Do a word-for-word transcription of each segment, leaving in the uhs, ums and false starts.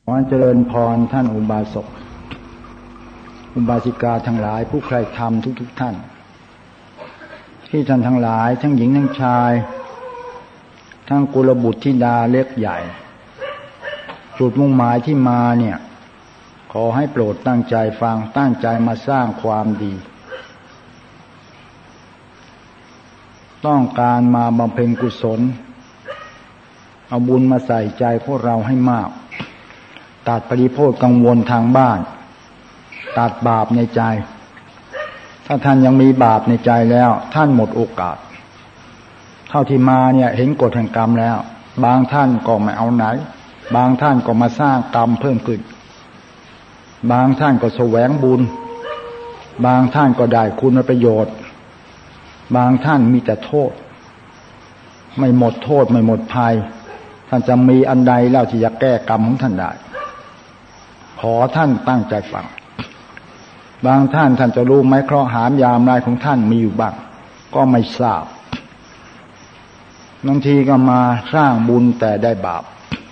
ขอเจริญพรท่านอุบาสกอุบาสิกาทั้งหลายผู้ใคร่ธรรมทุกๆ ท่านที่ท่านทั้งหลายทั้งหญิงทั้งชายทั้งกุลบุตรธิดาเล็กใหญ่จุดมุ่งหมายที่มาเนี่ยขอให้โปรดตั้งใจฟังตั้งใจมาสร้างความดีต้องการมาบำเพ็ญกุศลเอาบุญมาใส่ใจพวกเราให้มากตัดปริโภคกังวลทางบ้านตัดบาปในใจถ้าท่านยังมีบาปในใจแล้วท่านหมดโอกาสเท่าที่มาเนี่ยเห็นกฎแห่งกรรมแล้วบางท่านก็ไม่เอาไหนบางท่านก็มาสร้างกรรมเพิ่มขึ้นบางท่านก็แสวงบุญบางท่านก็ได้คุณประโยชน์บางท่านมีแต่โทษไม่หมดโทษไม่หมดภัยท่านจะมีอันใดแล้วที่จะแก้กรรมของท่านได้ขอท่านตั้งใจฟังบางท่านท่านจะรู้ไหมเคราะห์หามยามรายของท่านมีอยู่บ้างก็ไม่ทราบบางทีก็มาสร้างบุญแต่ได้บาป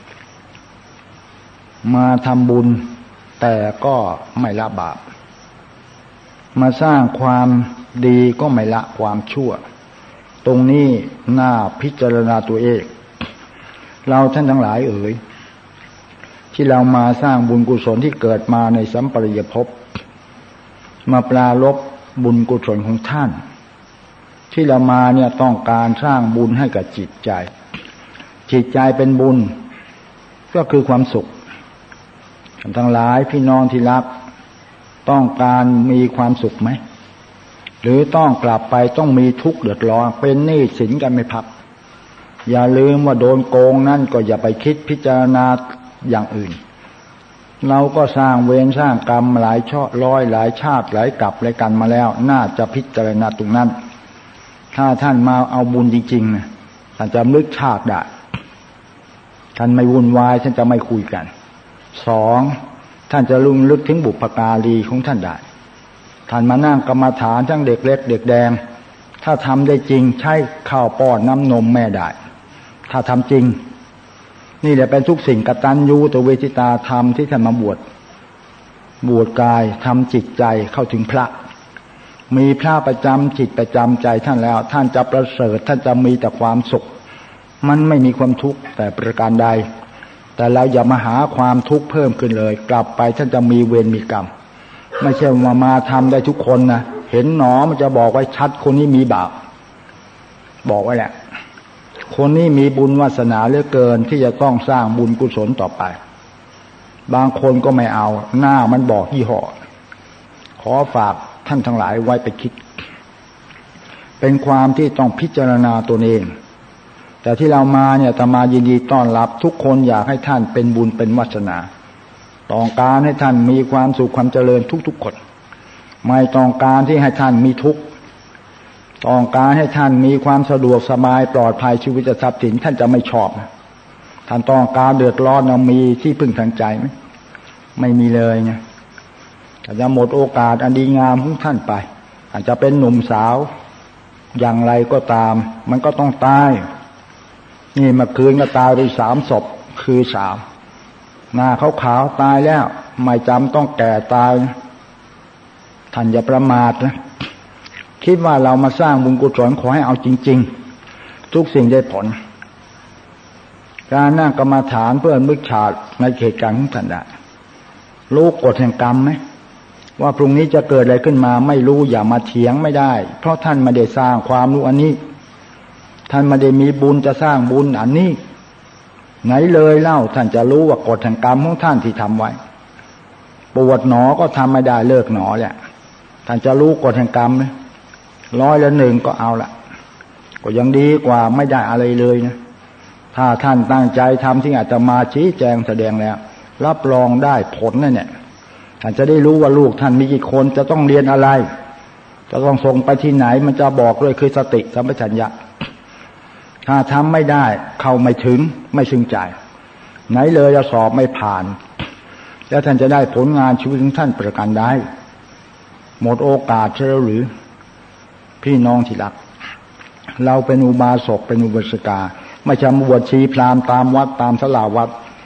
มาทำบุญแต่ก็ไม่ละบาปมาสร้างความดีก็ไม่ละความชั่วตรงนี้น่าพิจารณาตัวเองเราท่านทั้งหลายเอ๋ยที่เรามาสร้างบุญกุศลที่เกิดมาในสัมปรายภพมาปรารภบุญกุศลของท่านที่เรามาเนี่ยต้องการสร้างบุญให้กับจิตใจจิตใจเป็นบุญก็คือความสุขท่านทั้งหลายพี่น้องที่รักต้องการมีความสุขไหมหรือต้องกลับไปต้องมีทุกข์เดือดร้อนเป็นหนี้สินกันไม่พักอย่าลืมว่าโดนโกงนั่นก็อย่าไปคิดพิจารณาอย่างอื่นเราก็สร้างเวรสร้างกรรมหลายช่อร้อยหลายชาติหลายกลับหลายกันมาแล้วน่าจะพิจารณาตรงนั้นถ้าท่านมาเอาบุญจริงๆนะท่านจะลึกชาติได้ท่านไม่วุ่นวายท่านจะไม่คุยกันสองท่านจะลุ่มลึกถึงบุพการีของท่านได้ท่านมานั่งกรรมฐานทั้งเด็กเล็กเด็กแดงถ้าทำได้จริงใช้ข้าวป้อนน้ำนมแม่ได้ถ้าทำจริงนี่แหละเป็นทุกสิ่งกตัญญูตเวทิตาธรรมที่ท่านมาบวชบวชกายทำจิตใจเข้าถึงพระมีพระประจำจิตประจำใจท่านแล้วท่านจะประเสริฐท่านจะมีแต่ความสุขมันไม่มีความทุกข์แต่ประการใดแต่เราอย่ามาหาความทุกข์เพิ่มขึ้นเลยกลับไปท่านจะมีเวรมีกรรมไม่ใช่มามาทำได้ทุกคนนะเห็นหนอมันจะบอกไว้ชัดคนนี้มีบาปบอกไว้แหละคนนี้มีบุญวาสนาเหลือเกินที่จะต้องสร้างบุญกุศลต่อไปบางคนก็ไม่เอาหน้ามันบอกยี่ห้อขอฝากท่านทั้งหลายไว้ไปคิดเป็นความที่ต้องพิจารณาตัวเองแต่ที่เรามาเนี่ยอาตมายินดีต้อนรับทุกคนอยากให้ท่านเป็นบุญเป็นวาสนาต้องการให้ท่านมีความสุขความเจริญทุกๆคนไม่ต้องการที่ให้ท่านมีทุกข์ต้องการให้ท่านมีความสะดวกสบายปลอดภัยชีวิตทรัพย์สินท่านจะไม่ชอบนะท่านต้องการเดือดร้อนนะมีที่พึ่งทางใจไหมไม่มีเลยไงอาจจะหมดโอกาสอันดีงามของท่านไปอาจจะเป็นหนุ่มสาวอย่างไรก็ตามมันก็ต้องตายนี่เมื่อคืนก็ตายไปสามศพคือสามหน้าขาวๆตายแล้วไม่จำต้องแก่ตายนะท่านอย่าประมาทนะคิดว่าเรามาสร้างบุญกุศลขอให้เอาจริงๆทุกสิ่งได้ผลการนั่งกรรมฐานเพื่อมึกฉาดในเหตุการณ์ของท่านได้รู้กฎแห่งกรรมไหมว่าพรุ่งนี้จะเกิดอะไรขึ้นมาไม่รู้อย่ามาเถียงไม่ได้เพราะท่านไม่ได้สร้างความรู้อันนี้ท่านไม่ได้มีบุญจะสร้างบุญอันนี้ไหนเลยเล่าท่านจะรู้ว่ากฎแห่งกรรมของท่านที่ทำไว้ปวดหนอก็ทำไม่ได้เลิกหนอแหละท่านจะรู้กฎแห่งกรรมไหมร้อยละหนึ่งก็เอาละก็ยังดีกว่าไม่ได้อะไรเลยนะถ้าท่านตั้งใจทำที่อาจจะมาชี้แจงแสดงแล้วรับรองได้ผลนั่นเนี่ยท่านจะได้รู้ว่าลูกท่านมีกี่คนจะต้องเรียนอะไรจะต้องส่งไปที่ไหนมันจะบอกด้วยคือสติสัมปชัญญะถ้าทำไม่ได้เข้าไม่ถึงไม่ซึ้งใจไหนเลยจะสอบไม่ผ่านแล้วท่านจะได้ผลงานชีวิตของท่านประการใดหมดโอกาสใช่หรือพี่น้องที่รักเราเป็นอุบาสกเป็นอุบาสิกาไม่ใช่บวชชีพราหมณ์ตามวัดตามศาลาวัด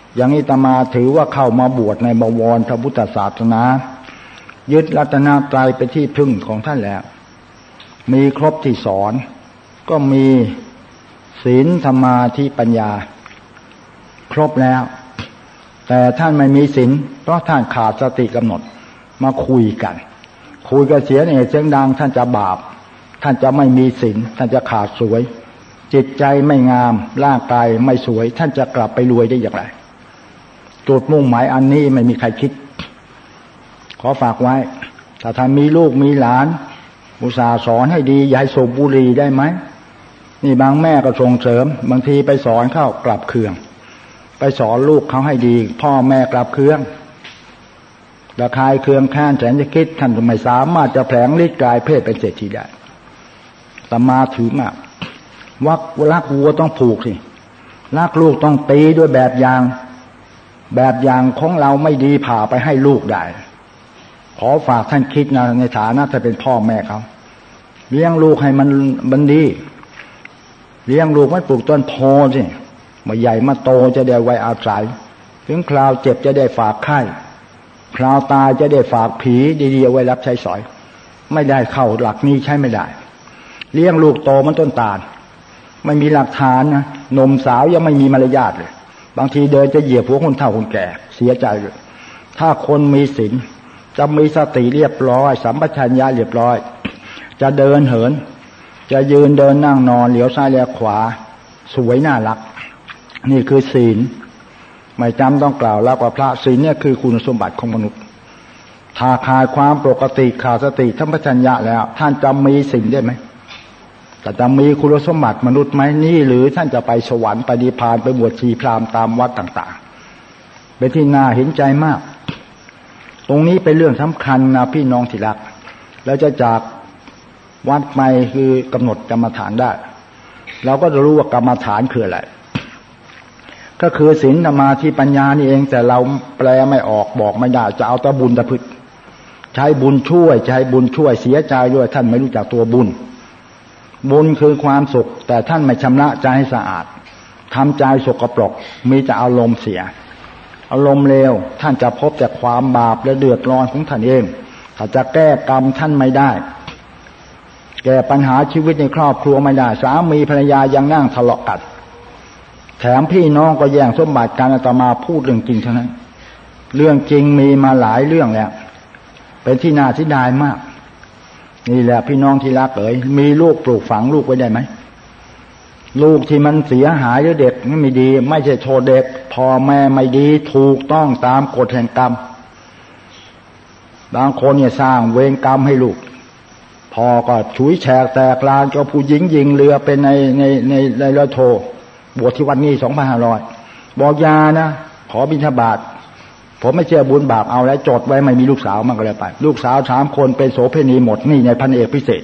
อย่างนี้อาตมาถือว่าเข้ามาบวชในบวรพระพุทธศาสนายึดรัตนตรัยเป็นที่พึ่งของท่านแล้วมีครบที่สอนก็มีศีลสมาธิปัญญาครบแล้วแต่ท่านไม่มีศีลเพราะท่านขาดสติกำหนดมาคุยกันคุยกันเสียงเสียงดังท่านจะบาปท่านจะไม่มีศีลท่านจะขาดสวยจิตใจไม่งามร่างกายไม่สวยท่านจะกลับไปรวยได้อย่างไรจุดมุ่งหมายอันนี้ไม่มีใครคิดขอฝากไว้ถ้าท่านมีลูกมีหลานอุตส่าห์สอนให้ดีอย่าให้สูบบุหรี่ได้ไหมนี่บางแม่ก็ส่งเสริมบางทีไปสอนเข้ากลับเคืองไปสอนลูกเขาให้ดีพ่อแม่กลับเคืองระคายเคืองแค้นแสนจะคิดท่านไม่สามารถจะแผลงฤทธิ์กายเพศเป็นเศรษฐีได้ตมาถือมากว่ารักวัวต้องผูกสิรักลูกต้องตีด้วยแบบอย่างแบบอย่างของเราไม่ดีผ่าไปให้ลูกได้ขอฝากท่านคิดนะในฐานะถ้าเป็นพ่อแม่เขาเลี้ยงลูกให้มันบันดีเลี้ยงลูกไม่ปลูกต้นโพสิมาใหญ่มาโตจะได้ไว้อาศัยถึงคราวเจ็บจะได้ฝากไข้คราวตายจะได้ฝากผีดีๆเอาไว้รับใช้สอยไม่ได้เข้าหลักนี้ใช้ไม่ได้เลี้ยงลูกโตมันต้นตาลไม่มีหลักฐานนะหนุ่มสาวยังไม่มีมารยาทเลยบางทีเดินจะเหยียบหัวคนเฒ่าคนแก่เสียใจเลยถ้าคนมีศีลจะมีสติเรียบร้อยสัมปชัญญะเรียบร้อยจะเดินเหินจะยืนเดินนั่งนอนเหลียวซ้ายเหลียวขวาสวยน่ารักนี่คือศีลไม่จำต้องกล่าวแล้วว่าพระศีลเนี่ยคือคุณสมบัติของมนุษย์ถ้าขาดความปกติขาดสติสัมปชัญญะแล้วท่านจะมีศีลได้ไหมแต่จะมีคุณสมบัติมนุษย์ไหมนี่หรือท่านจะไปสวรรค์ไปนิพพานไปบวชชีพราหมณ์ตามวัดต่างๆเป็นที่น่าเห็นใจมากตรงนี้เป็นเรื่องสำคัญนะพี่น้องที่รักแล้วจะจากวัดไปคือกำหนดกรรมฐานได้เราก็จะรู้ว่ากรรมฐานคืออะไรก็คือศีลสมาธิปัญญานี่เองแต่เราแปลไม่ออกบอกไม่ได้จะเอาแต่บุญแต่พึกใช้บุญช่วยใช้บุญช่วยเสียใจด้วยท่านไม่รู้จักตัวบุญบุญคือความสุขแต่ท่านไม่ชำระใจให้สะอาดทำใจสกปรกมีแต่อารมณ์เสียอารมณ์เลวท่านจะพบแต่ความบาปและเดือดร้อนของท่านเองถ้าจะแก้กรรมท่านไม่ได้แก้ปัญหาชีวิตในครอบครัวไม่ได้สามีภรรยายังนั่งทะเลาะกันแถมพี่น้องก็แย่งสมบัติการอาตมาพูดเรื่องจริงเท่านั้นเรื่องจริงมีมาหลายเรื่องแล้วเป็นที่น่าเสียดายมากนี่แหละพี่น้องที่รักเอ๋ยมีลูกปลูกฝังลูกไว้ได้ไหมลูกที่มันเสียหายหรือเด็กไม่ดีไม่ใช่โทษเด็กพ่อแม่ไม่ดีถูกต้องตามกฎแห่งกรรมบางคนเนี่ยสร้างเวรกรรมให้ลูกพ่อก็ฉุยแฉกแตกลานก็ผู้หญิงยิงเรือเป็นในในในในเรือโทบวชที่วันนี้สองพันห้าร้อยบอกยานะขอบิณฑบาตผมไม่เชื่อบุญบาปเอาแล้วจดไว้ไม่มีลูกสาวมันก็เลยไปลูกสาวสามคนเป็นโสเภณีหมดนี่ในพันเอกพิเศษ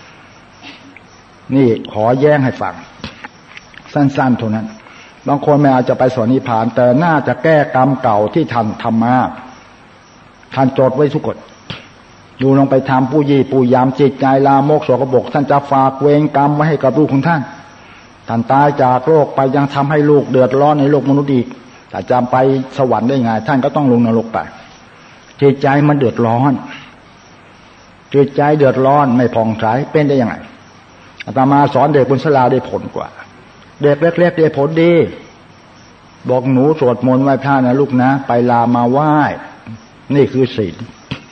นี่ขอแย้งให้ฟังสั้นๆเท่านั้นบางคนไม่อาจจะไปสวรรค์นิพพานแต่น่าจะแก้กรรมเก่าที่ท่านทำมาท่านจดไว้ทุกกฎดูลงไปทำผู้ยี่ผู้ยามจิตใจลามกโสกบกท่านจะฝากเวรกรรมไว้ให้กับลูกของท่านท่านตายจากโลกไปยังทำให้ลูกเดือดร้อนในโลกมนุษย์อีกแต่จำไปสวรรค์ได้ไงท่านก็ต้องลงนรกไปจิตใจมันเดือดร้อนจิตใจเดือดร้อนไม่ผ่องใสเป็นได้ยังไงอาตมาสอนเด็กบนศาลาได้ผลกว่าเด็กเล็กๆได้ผลดีบอกหนูสวดมนต์ไหว้พระนะลูกนะไปลามาไหว้นี่คือศีล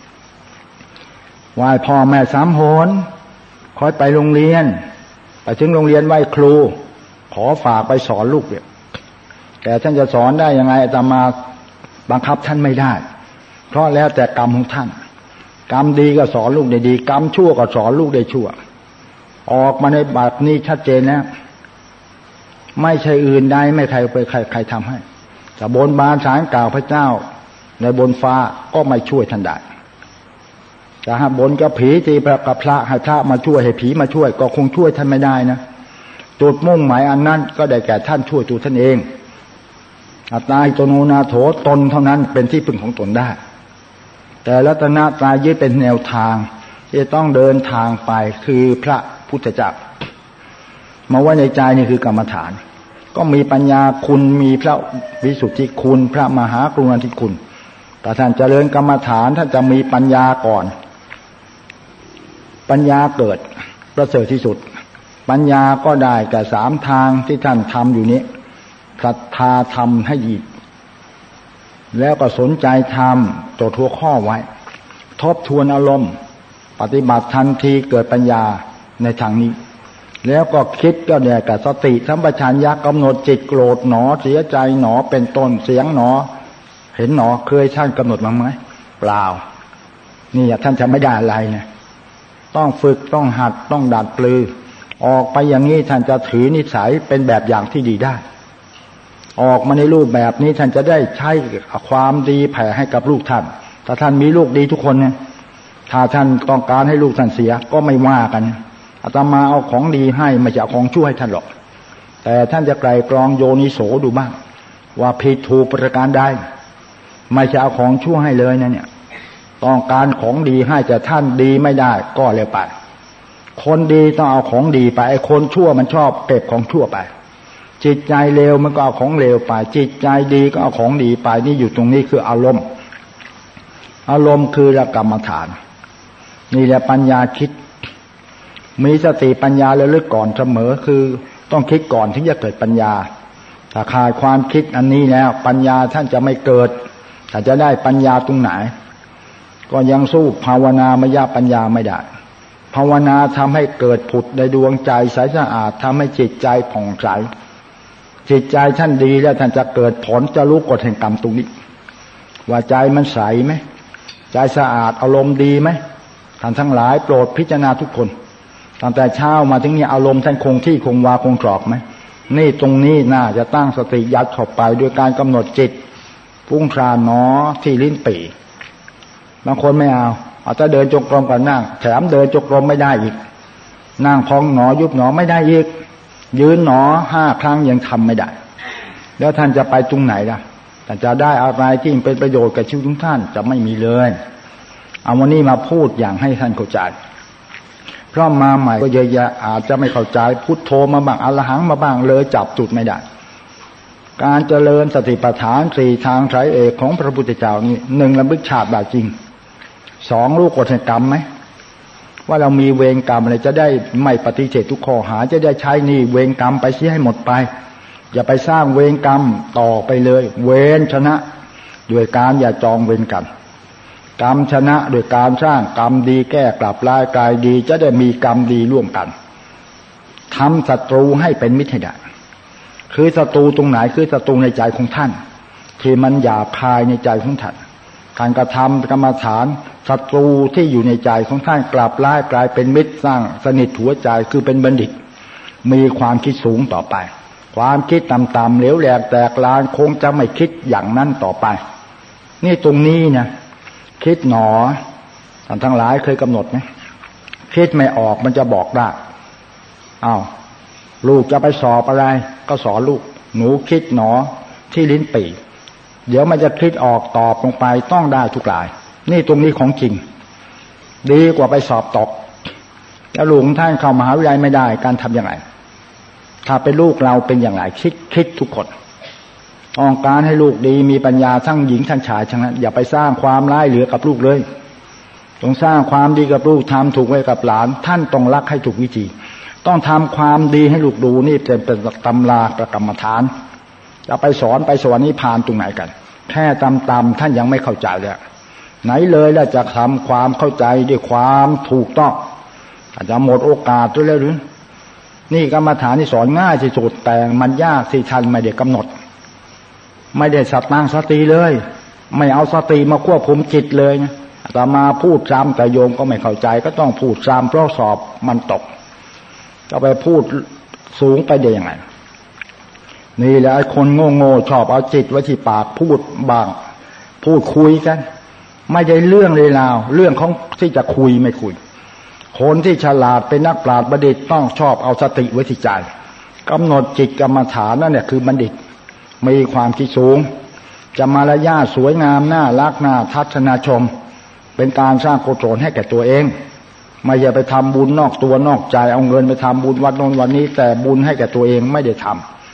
ไหว้พ่อแม่สามโหนคอยไปโรงเรียนไปถึงโรงเรียนไหว้ครูขอฝากไปสอนลูกเนี่ยแต่ท่านจะสอนได้ยังไงอาตมาบังคับท่านไม่ได้เพราะแล้วแต่กรรมของท่านกรรมดีก็สอนลูกได้ดีกรรมชั่วก็สอนลูกได้ชั่วออกมาในบัดนี้ชัดเจนแล้วไม่ใช่อื่นใดไม่ใครไปใครใครทำให้แต่บนบานศาลกล่าวพระเจ้าในบนฟ้าก็ไม่ช่วยท่านได้แต่หากบนกับผีตีพระกับพระให้พระมาช่วยให้ผีมาช่วยก็คงช่วยท่านไม่ได้นะจุดมุ่งหมายอันนั้นก็ได้แก่ท่านช่วยตัวท่านเองอัตตาหิโตโนนาโถตนเท่านั้นเป็นที่พึ่งของตนได้แต่รัตนตรัยยึดเป็นแนวทางที่ต้องเดินทางไปคือพระพุทธเจ้ามาไว้ในใจนี่คือกรรมฐานก็มีปัญญาคุณมีพระวิสุทธิคุณพระมหากรุณาธิคุณแต่ท่านเจริญกรรมฐานท่านจะมีปัญญาก่อนปัญญาเกิดประเสริฐที่สุดปัญญาก็ได้แก่สามทางที่ท่านทำอยู่นี้ศรัทธาทำให้หยิบแล้วก็สนใจทำจดหัวข้อไว้ทบทวนอารมณ์ปฏิบัติทันทีเกิดปัญญาในทางนี้แล้วก็คิดก็ได้กับสติสัมปชัญญะกำหนดจิตโกรธหนอเสียใจหนอเป็นต้นเสียงหนอเห็นหนอเคยท่านกำหนดบ้างไหมเปล่านี่ท่านจะไม่ได้อะไรนะต้องฝึกต้องหัดต้องดัดปลือออกไปอย่างนี้ท่านจะถือนิสัยเป็นแบบอย่างที่ดีได้ออกมาในรูปแบบนี้ท่านจะได้ใช้ความดีแผ่ให้กับลูกท่านถ้าท่านมีลูกดีทุกคนเนี่ยถ้าท่านต้องการให้ลูกท่านเสียก็ไม่ว่ากันอาตมาเอาของดีให้ไม่ใช่เอาของชั่วให้ท่านหรอกแต่ท่านจะไกลกรองโยนิโสดูบ้างว่าผิดถูกประการใดไม่ใช่เอาของชั่วให้เลยนะเนี่ยต้องการของดีให้แต่ท่านดีไม่ได้ก็เลยไปคนดีต้องเอาของดีไปไอ้คนชั่วมันชอบเก็บของชั่วไปจิตใจเลวมันก็เอาของเลวไปจิตใจดีก็เอาของดีไปนี่อยู่ตรงนี้คืออารมณ์อารมณ์คือกรรมฐานนี่แหละปัญญาคิดมีสติปัญญาระลึกก่อนเสมอคือต้องคิดก่อนถึงจะเกิดปัญญาถ้าขาดความคิดอันนี้แล้วปัญญาท่านจะไม่เกิดถ้าจะได้ปัญญาตรงไหนก็ยังสู้ภาวนามยปัญญาไม่ได้ภาวนาทำให้เกิดผุดในดวงใจใสสะอาดทำให้จิตใจผ่องใสจิตใจท่านดีแล้วท่านจะเกิดผลจะรู้กฎแห่งกรรมตรงนี้ว่าใจมันใสไหมใจสะอาดอารมณ์ดีไหมท่านทั้งหลายโปรดพิจารณาทุกคนตั้งแต่เช้ามาถึงนี้อารมณ์ท่านคงที่คงวาคงกรอบไหมนี่ตรงนี้น่าจะตั้งสติยัดเข้าไปด้วยการกำหนดจิตพุ่งคลานหนอที่ลิ้นปี่บางคนไม่เอาเอาแต่เดินจงกรมกับนั่งแถมเดินจงกรมไม่ได้อีกนั่งพองหนอยุบหนอไม่ได้อีกยืนหนอห้าครั้งยังทำไม่ได้แล้วท่านจะไปตรงไหนล่ะท่านจะได้อะไรที่เป็นประโยชน์กับชีวิตของท่านจะไม่มีเลยเอาวันนี้มาพูดอย่างให้ท่านเข้าใจเพราะมาใหม่ก็เยอะแยะอาจจะไม่เข้าใจพุทโธมาบ้างอรหังมาบ้างเลยจับจุดไม่ได้การเจริญสติปัฏฐานสี่ทางไตรเอกของพระพุทธเจ้านี่หนึ่งระลึกชาติได้จริงสองรู้กฎแห่งกรรมไหมว่าเรามีเวรกรรมอะไรจะได้ไม่ปฏิเสธทุกข้อหาจะได้ใช้นี่เวรกรรมไปเสียให้หมดไปอย่าไปสร้างเวรกรรมต่อไปเลยเวรชนะด้วยการอย่าจองเวรกันกรรมชนะด้วยการสร้างกรรมดีแก้กลับลายกายดีจะได้มีกรรมดีร่วมกันทำศัตรูให้เป็นมิตรให้ได้คือศัตรูตรงไหนคือศัตรูในใจของท่านที่มันหยาบคายในใจของท่านการกระทำกรรมฐานศัตรูที่อยู่ในใจของท่านกลับลายกลายเป็นมิตรสร้างสนิทหัวใจคือเป็นบัณฑิตมีความคิดสูงต่อไปความคิดต่ำๆเหลวแหลกแตกลานคงจะไม่คิดอย่างนั้นต่อไปนี่ตรงนี้นะคิดหนอท่านทั้งหลายเคยกำหนดไหมคิดไม่ออกมันจะบอกได้อ้าวลูกจะไปสอบอะไรก็สอนลูกหนูคิดหนอที่ลิ้นปี่เดี๋ยวมันจะคิดออกตอบลงไปต้องได้ทุกรายนี่ตรงนี้ของจริงดีกว่าไปสอบตกแล้วลูกท่านเข้ามหาวิทยาลัยไม่ได้การทำอย่างไรถ้าเป็นลูกเราเป็นอย่างไรคิดคิดทุกคนต้องการให้ลูกดีมีปัญญาทั้งหญิงทั้งชายทั้งนั้นอย่าไปสร้างความร้ายเหลือกับลูกเลยต้องสร้างความดีกับลูกทำถูกไว้กับหลานท่านต้องรักให้ถูกวิธีต้องทำความดีให้ลูกดูนี่เป็นเป็นตำราประกรรมฐานจะไปสอนไปสวรรค์นิพพานตรงไหนกันแค่ตำตำท่านยังไม่เข้าใจเลยไหนเลยแล้วจะทำความเข้าใจด้วยความถูกต้องอาจจะหมดโอกาสด้วยแล้วหรือนี่กรรมฐานที่สอนง่ายที่สุดแต่มันยากที่ท่านไม่ได้กำหนดไม่ได้สัตตั้งสติเลยไม่เอาสติมาควบคุมจิตเลยนะแต่มาพูดซ้ำแต่โยมก็ไม่เข้าใจก็ต้องพูดซ้ำเพราะสอบมันตกจะไปพูดสูงไปได้ยังไงนี่แหละคนโง่ๆชอบเอาจิตไว้ที่ปากพูดบางพูดคุยกันไม่ได้เรื่องเลยราวเรื่องของที่จะคุยไม่คุยคนที่ฉลาดเป็นนักปราชญ์บัณฑิตต้องชอบเอาสติไว้ที่ใจกำหนดจิตกรรมฐานนั่นเนี่ยคือบัณฑิตมีความคิดสูงจะมารยาทสวยงามน่ารักน่าทัศนาชมเป็นการสร้างกุศลให้แก่ตัวเองไม่อย่าไปทำบุญนอกตัวนอกใจเอาเงินไปทำบุญวัดโน้นวันนี้แต่บุญให้แก่ตัวเองไม่ได้ทำ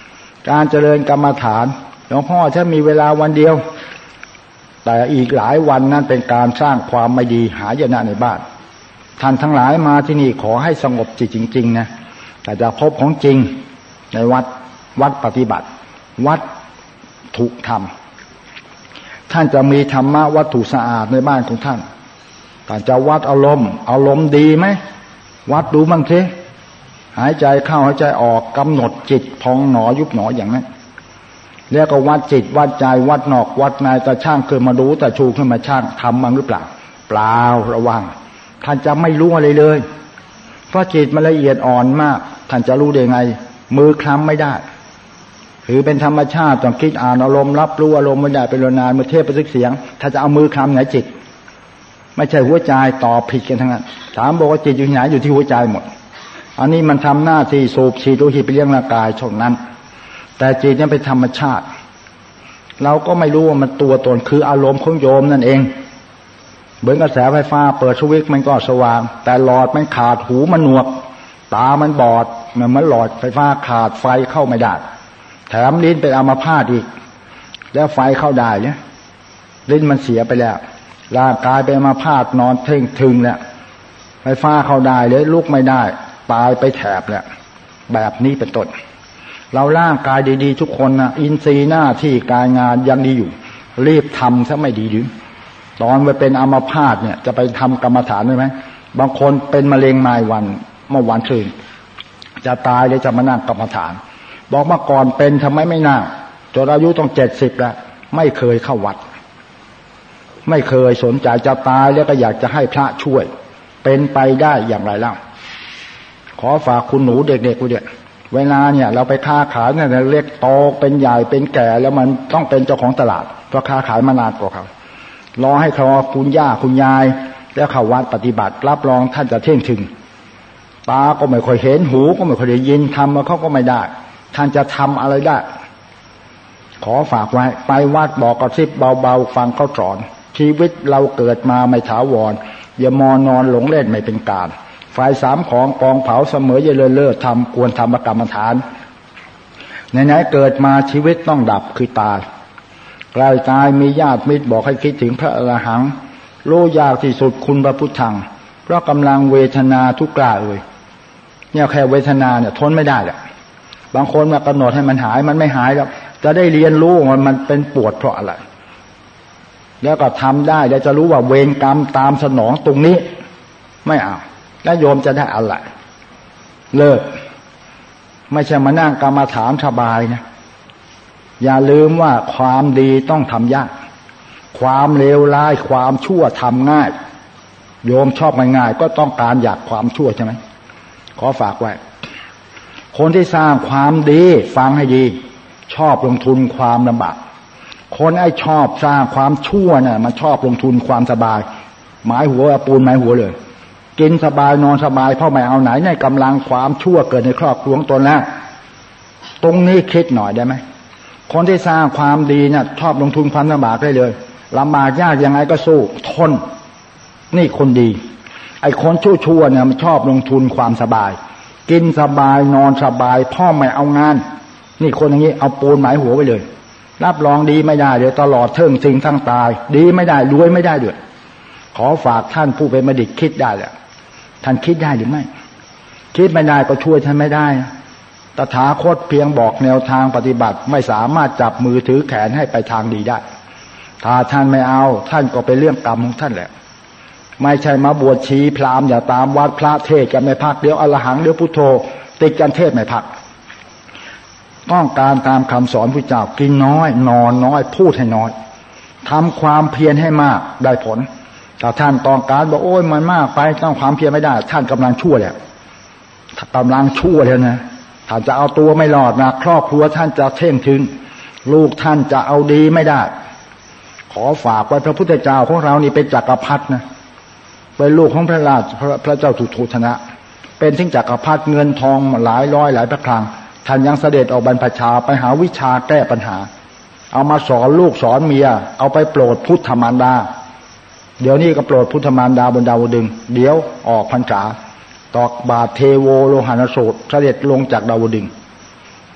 การเจริญกรรมฐานหลวงพ่อถ้ามีเวลาวันเดียวแต่อีกหลายวันนั้นเป็นการสร้างความไม่ดีหายนะในบ้านท่านทั้งหลายมาที่นี่ขอให้สงบจิตจริงๆนะแต่จะพบของจริงในวัดวัดปฏิบัติวัดถูกธรรมท่านจะมีธรรมะวัตถุสะอาดในบ้านของท่านท่านจะวัดอารมณ์อารมณ์ดีไหมวัดดูบ้างสิหายใจเข้าหายใจออกกำหนดจิตพองหนอยุบหนออย่างนั้นแล้วก็วัดจิตวัดใจวัดนอกวัดในแต่ช่างขึ้นมาดูแต่ชูขึ้นมาช่างทำมั้งหรือเปล่าเปล่าระวังท่านจะไม่รู้อะไรเลยเพราะจิตมันละเอียดอ่อนมากท่านจะรู้ได้ไงมือคลำไม่ได้ถือเป็นธรรมชาติต้องคิดอ่านอารมณ์รับรู้อารมณ์ไม่ได้เป็นนานเมื่อเทพประสิทธิ์เสียงถ้าจะเอามือคลำไหนจิตไม่ใช่หัวใจตอบผิดกันทั้งนั้นถามบอกว่าจิตอยู่ไหนอยู่ที่หัวใจหมดอันนี้มันทำหน้าที่สูบฉีดโลหิตไปเลี้ยงร่างกายช่วงนั้นแต่จิตเนี่ยเป็นธรรมชาติเราก็ไม่รู้ว่ามันตัวตนคืออารมณ์ของโยมนั่นเองเหมือนกระแสไฟฟ้าเปิดสวิตช์มันก็สว่างแต่หลอดมันขาดหูมันหนวกตามันบอดมันเหมือนหลอดไฟฟ้าขาดไฟเข้าไม่ได้แถมลิ้นเป็นอัมพาตอีกแล้วไฟเข้าได้เนี่ยลิ้นมันเสียไปแล้วร่างกายเป็นอัมพาตนอนเท่งทึงแล้วไฟฟ้าเข้าได้เลยลุกไม่ได้ตายไปแถบแล้วแบบนี้เป็นต้นเราร่างกายดีๆทุกคนนะอินทรีย์หน้าที่การงานยังดีอยู่รีบทำซะไม่ดีหรือตอนไปเป็นอัมพาตเนี่ยจะไปทำกรรมฐานได้ไหมบางคนเป็นมะเร็งมายวันเมื่อวันคืนจะตายเลยจะมานั่งกรรมฐานบอกมาก่อนเป็นทำไมไม่นั่งจนอายุต้องเจ็ดสิบแล้วไม่เคยเข้าวัดไม่เคยสนใจจะตายแล้วก็อยากจะให้พระช่วยเป็นไปได้อย่างไรเล่าขอฝากคุณหนูเด็กๆกูเดี๋ยวเวลาเนี่ยเราไปค้าขายเนี่ยเล็กโตเป็นใหญ่เป็นแก่แล้วมันต้องเป็นเจ้าของตลาดเพราะค้าขายมานานกว่าเขารอให้เขาคุณย่าคุณยายแล้วเข้าวัดปฏิบัติรับรองท่านจะเท่งถึงตาก็ไม่ค่อยเห็นหูก็ไม่ค่อยได้ยินทำมาเขาก็ไม่ได้ท่านจะทำอะไรได้ขอฝากไว้ไปวัดบอกกระซิบเบาๆฟังเขาสอนชีวิตเราเกิดมาไม่ถาวรอย่ามอนอนหลงเล่นไม่เป็นการฝ่ายสามของกองเผาเสมออย่าเลิศเลิศทำควรทำกรรมฐานไหนๆเกิดมาชีวิตต้องดับคือตายใกล้ตายมีญาติมิตรบอกให้คิดถึงพระอรหันต์รู้ยากที่สุดคุณพระพุทธังเพราะกำลังเวทนาทุกกล้าเอ่ยเนี่ยแค่เวทนาเนี่ยทนไม่ได้แหละบางคนมากำหนดให้มันหายมันไม่หายแล้วจะได้เรียนรู้ว่ามันเป็นปวดเพราะอะไรแล้วก็ทำได้แล้วจะรู้ว่าเวรกรรมตามสนองตรงนี้ไม่เอาแล้วโยมจะได้อะไรเลิกไม่ใช่มานั่งกรรมฐานสบายนะอย่าลืมว่าความดีต้องทำยากความเลวร้ายความชั่วทำง่ายโยมชอบง่ายๆก็ต้องการอยากความชั่วใช่ไหมขอฝากไว้คนที่สร้างความดีฟังให้ดีชอบลงทุนความลำบากคนไอ้ชอบสร้างความชั่วน่ะมันชอบลงทุนความสบายหมายหัวปูนหมายหัวเลยกินสบายนอนสบายเพราะไม่เอาไหนในกำลังความชั่วเกิดในครอบครัวตนแล้วตรงนี้คิดหน่อยได้ไหมคนที่สร้างความดีเนี่ยชอบลงทุนความลำบากได้เลยลำบากยากยังไงก็สู้ทนนี่คนดีไอ้คนชั่วๆเนี่ยมันชอบลงทุนความสบายกินสบายนอนสบายพ่อไม่เอางานนี่คนอย่างนี้เอาปูนหมายหัวไว้เลยรับรองดีไม่ได้เดี๋ยวตลอดเทิงสิ่งทั้งตายดีไม่ได้รวยไม่ได้ด้วยขอฝากท่านผู้เป็นบัณฑิตคิดได้แหละท่านคิดได้หรือไม่คิดไม่ได้ก็ช่วยท่านไม่ได้ตถาคตเพียงบอกแนวทางปฏิบัติไม่สามารถจับมือถือแขนให้ไปทางดีได้ถ้าท่านไม่เอาท่านก็เป็นเรื่องกรรมของท่านแหละไม่ใช่มาบวชชีพราหมณ์อย่าตามวัดพระเทศกันไม่พักเดี๋ยวอรหังเดี๋ยวพุทโธติดกันเทศไม่พักต้องการตามคำสอนพระเจ้ากินน้อยนอนน้อยพูดให้น้อยทำความเพียรให้มากได้ผลแต่ท่านต้องการบอกโอ้ยมันมากไปต้องความเพียรไม่ได้ท่านกำลังชั่วแล้วกำลังชั่วแล้วนะท่านจะเอาตัวไม่รอดนะครอบครัวท่านจะเท่งถึงลูกท่านจะเอาดีไม่ได้ขอฝากไว้พระพุทธเจ้าของเรานี่เป็นจักรพรรดินะเป็นลูกของพระราชพระเจ้าสุโธทนะเป็นถึงจักรพรรดิเงินทองหลายร้อยหลายพระครั้งท่านยังเสด็จออกบรรพชาไปหาวิชาแก้ปัญหาเอามาสอนลูกสอนเมียเอาไปโปรดพุทธมารดาเดี๋ยวนี้ก็โปรดพุทธมารดาบนดาวดึงเดี๋ยวออกพรรษาตอกบาทเทโวโลหณสูตรเสด็จลงจากดาวดึง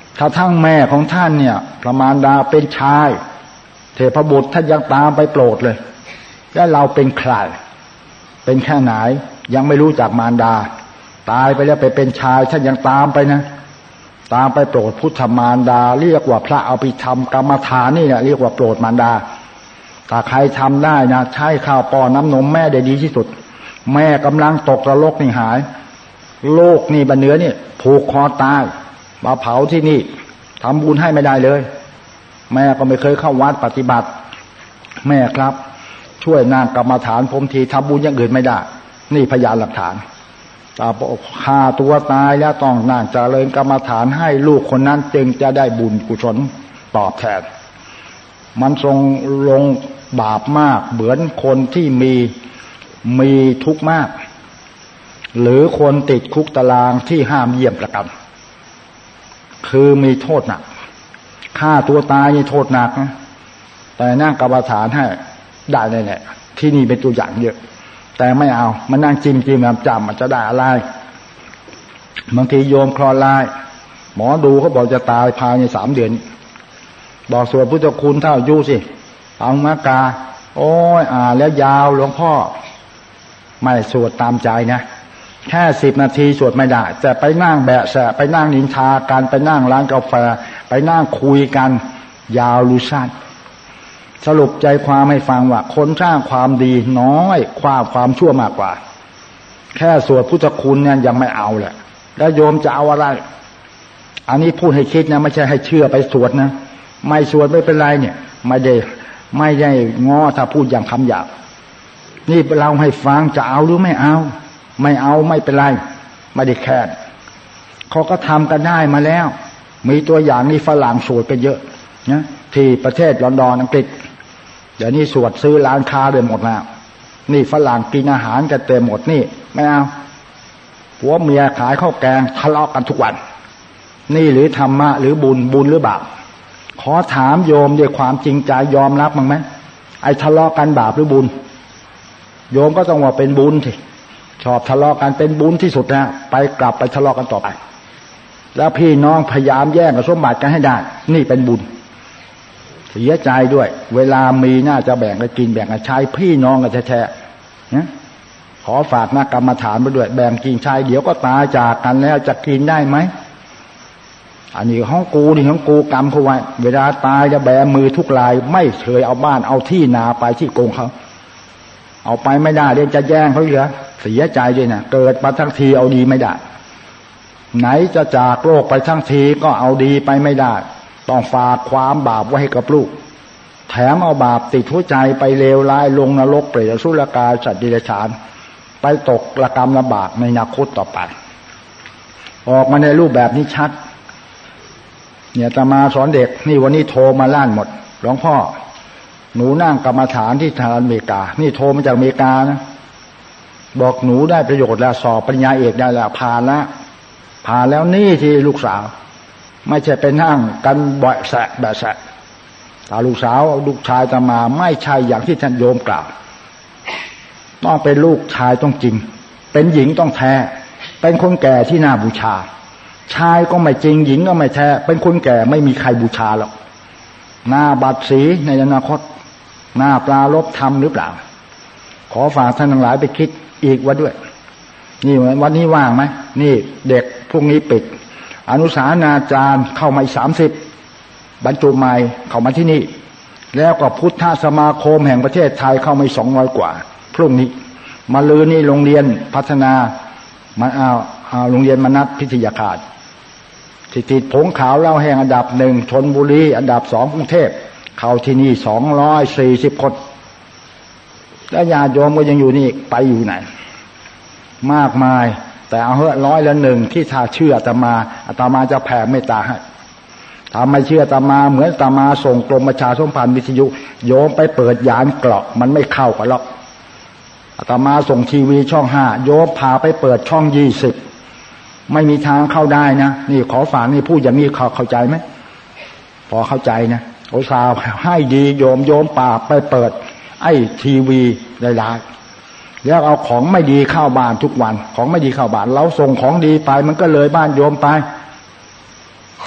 ถ้าทั้งแม่ของท่านเนี่ยพระมารดาเป็นชายเทพบุตรท่านยังตามไปโปรดเลยแล้วเราเป็นใครเป็นแค่ไหนยังไม่รู้จักมารดาตายไปแล้วไปเป็นชายท่านยังตามไปนะตามไปโปรดพุทธมารดาเรียกว่าพระอภิธรรมกรรมฐานนี่แหละเรียกว่าโปรดมารดาถ้าใครทำได้นะใช้ข้าวป้อนน้ำนมแม่ได้ดีที่สุดแม่กำลังตกนรกนี่หายโลกนี่บันเนื้อนี่ผูกคอตายมาเผาที่นี่ทำบุญให้ไม่ได้เลยแม่ก็ไม่เคยเข้าวัดปฏิบัติแม่ครับช่วยนางกรรมฐานผมทีทำบุญอย่างอื่นไม่ได้นี่พยานหลักฐานตาบอกฆ่าตัวตายแล้วต้องนางเจริญกรรมฐานให้ลูกคนนั้นจึงจะได้บุญกุศลตอบแทนมันทรงลงบาปมากเหมือนคนที่มีมีทุกข์มากหรือคนติดคุกตารางที่ห้ามเยี่ยมประกันคือมีโทษหนักฆ่าตัวตายนี่โทษหนักนะแต่นั่งกรรมฐานให้ได้แน่ๆที่นี่เป็นตัวอย่างเยอะแต่ไม่เอามันนั่งจิ้มจิ้มจำมันจะได้อะไรบางทีโยมคลอดลายหมอดูเขาบอกจะตายภายในสามเดือนบอกสวดพุทธคุณเท่าอายุสิเอามากาโอ้ยอ่านแล้วยาวหลวงพ่อไม่สวดตามใจนะแค่สิบนาทีสวดไม่ได้แต่ไปนั่งแบะแสะไปนั่งนินทากันไปนั่งร้านกาแฟไปนั่งคุยกันยาวหรือสั้นสรุปใจความให้ฟังว่าคนสร้างความดีน้อยความความชั่วมากกว่าแค่สวดพุทธคุณเนี่ยยังไม่เอาแหละแล้วโยมจะเอาอะไรอันนี้พูดให้คิดนะไม่ใช่ให้เชื่อไปสวดนะไม่สวดไม่เป็นไรเนี่ยไม่ได้ไม่ได้ง้อถ้าพูดอย่างคำหยาบนี่เราให้ฟังจะเอาหรือไม่เอาไม่เอาไม่เป็นไรไม่ได้แค้นเขาก็ทำกันได้มาแล้วมีตัวอย่างนี่ฝรั่งสวดกันเยอะนะที่ประเทศลอนดอนอังกฤษเดี๋ยวนี้สวดซื้อร้านค้าเลยหมดแล้วนี่ฝรั่งกินอาหารกันเต็มหมดนี่ไม่เอาผัวเมียขายข้าวแกงทะเลาะกันทุกวันนี่หรือธรรมะหรือบุญบุญหรือบาปขอถามโยมด้วยความจริงใจยอมรับมั้งไหมไอ้ทะเลาะกันบาปหรือบุญโยมก็ต้องว่าเป็นบุญสิชอบทะเลาะกันเป็นบุญที่สุดนะไปกลับไปทะเลาะกันต่อไปแล้วพี่น้องพยายามแย่งกับสมบัติกันให้ได้นี่เป็นบุญเสียใจด้วยเวลามีน่าจะแบ่งกันกินแบ่งกันใช้พี่น้องกันแท้ๆนะขอฝากนักกรรมฐานไปด้วยแบ่งกินใช้เดี๋ยวก็ตายจากกันแล้วจะกินได้ไหมอันนี้ของกูนี่ของกูกรรมเขาไว้เวลาตายจะแบมือทุกลายไม่เคยเอาบ้านเอาที่นาไปที่โกงเขาเอาไปไม่ได้เดี๋ยวจะแย่งเขาเหรอเสียใจด้วยนะเกิดมาทั้งทีเอาดีไม่ได้ไหนจะจากโลกไปทั้งทีก็เอาดีไปไม่ได้ต้องฝากความบาปไว้ให้กับลูกแถมเอาบาปติดหัวใจไปเลวร้ายลงนรกเปรตอสุรกายสัตว์เดรัจฉานไปตกระกรรมลำบากในอนาคตต่อไปออกมาในรูปแบบนี้ชัดเนี่ยอาตมาสอนเด็กนี่วันนี้โทรมาล้านหมดหลวงพ่อหนูนั่งกรรมฐานที่ทางอเมริกานี่โทรมาจากอเมริกานะบอกหนูได้ประโยชน์แล้วสอบปริญญาเอกได้แล้วผ่านแล้วผ่านแล้วนี่ที่ลูกสาวไม่ใช่ไปนั่งกันบ่อยแสะแบบแสะตาลูกสาวลูกชายอาตมาไม่ใช่อย่างที่ท่านโยมกล่าวต้องเป็นลูกชายต้องจริงเป็นหญิงต้องแท้เป็นคนแก่ที่น่าบูชาชายก็ไม่จริงหญิงก็ไม่แท้เป็นคนแก่ไม่มีใครบูชาหรอกหน้าบัดสีในอนาคตหน้าปลาลบธรรมหรือเปล่าขอฝากท่านทั้งหลายไปคิดอีกว่าด้วยนี่วันนี้ว่างไหมนี่เด็กพวกนี้ปิดอนุสานาจารย์เข้ามาอีกสามสิบบรรจุใหม่เข้ามาที่นี่แล้วก็พุทธสมาคมแห่งประเทศไทยเข้ามาสองร้อยกว่าพรุ่งนี้มาลือนี่โรงเรียนพัฒนามาเอาเอาโรงเรียนมนัสพิทยาคารที่ติดผงขาวเล่าแห่งอันดับหนึ่งชลบุรีอันดับสองกรุงเทพเข้าที่นี่สองร้อยสี่สิบคนแล้วญาติโยมก็ยังอยู่นี่ไปอยู่ไหนมากมายแต่เอาเถอะร้อยละหนึ่งที่ถ้าเชื่ออาตมาอาตมาจะแผ่เมตตาให้ถ้าไม่เชื่ออาตมาเหมือนอาตมาส่งกรมประชาสัมพันธ์วิทยุโยมไปเปิดยานเกราะมันไม่เข้ากันหรอกอาตมาส่งทีวีช่องห้าโยมพาไปเปิดช่องยี่สิบไม่มีทางเข้าได้นะนี่ขอฝากนี่พูดอย่างนี้เขาเข้าใจไหมพอเข้าใจนะโอซาให้ดีโยมโยมป่าไปเปิดไอ้ทีวีได้หลายแล้วเอาของไม่ดีเข้าบ้านทุกวันของไม่ดีเข้าบ้านเราส่งของดีไปมันก็เลยบ้านโยมไป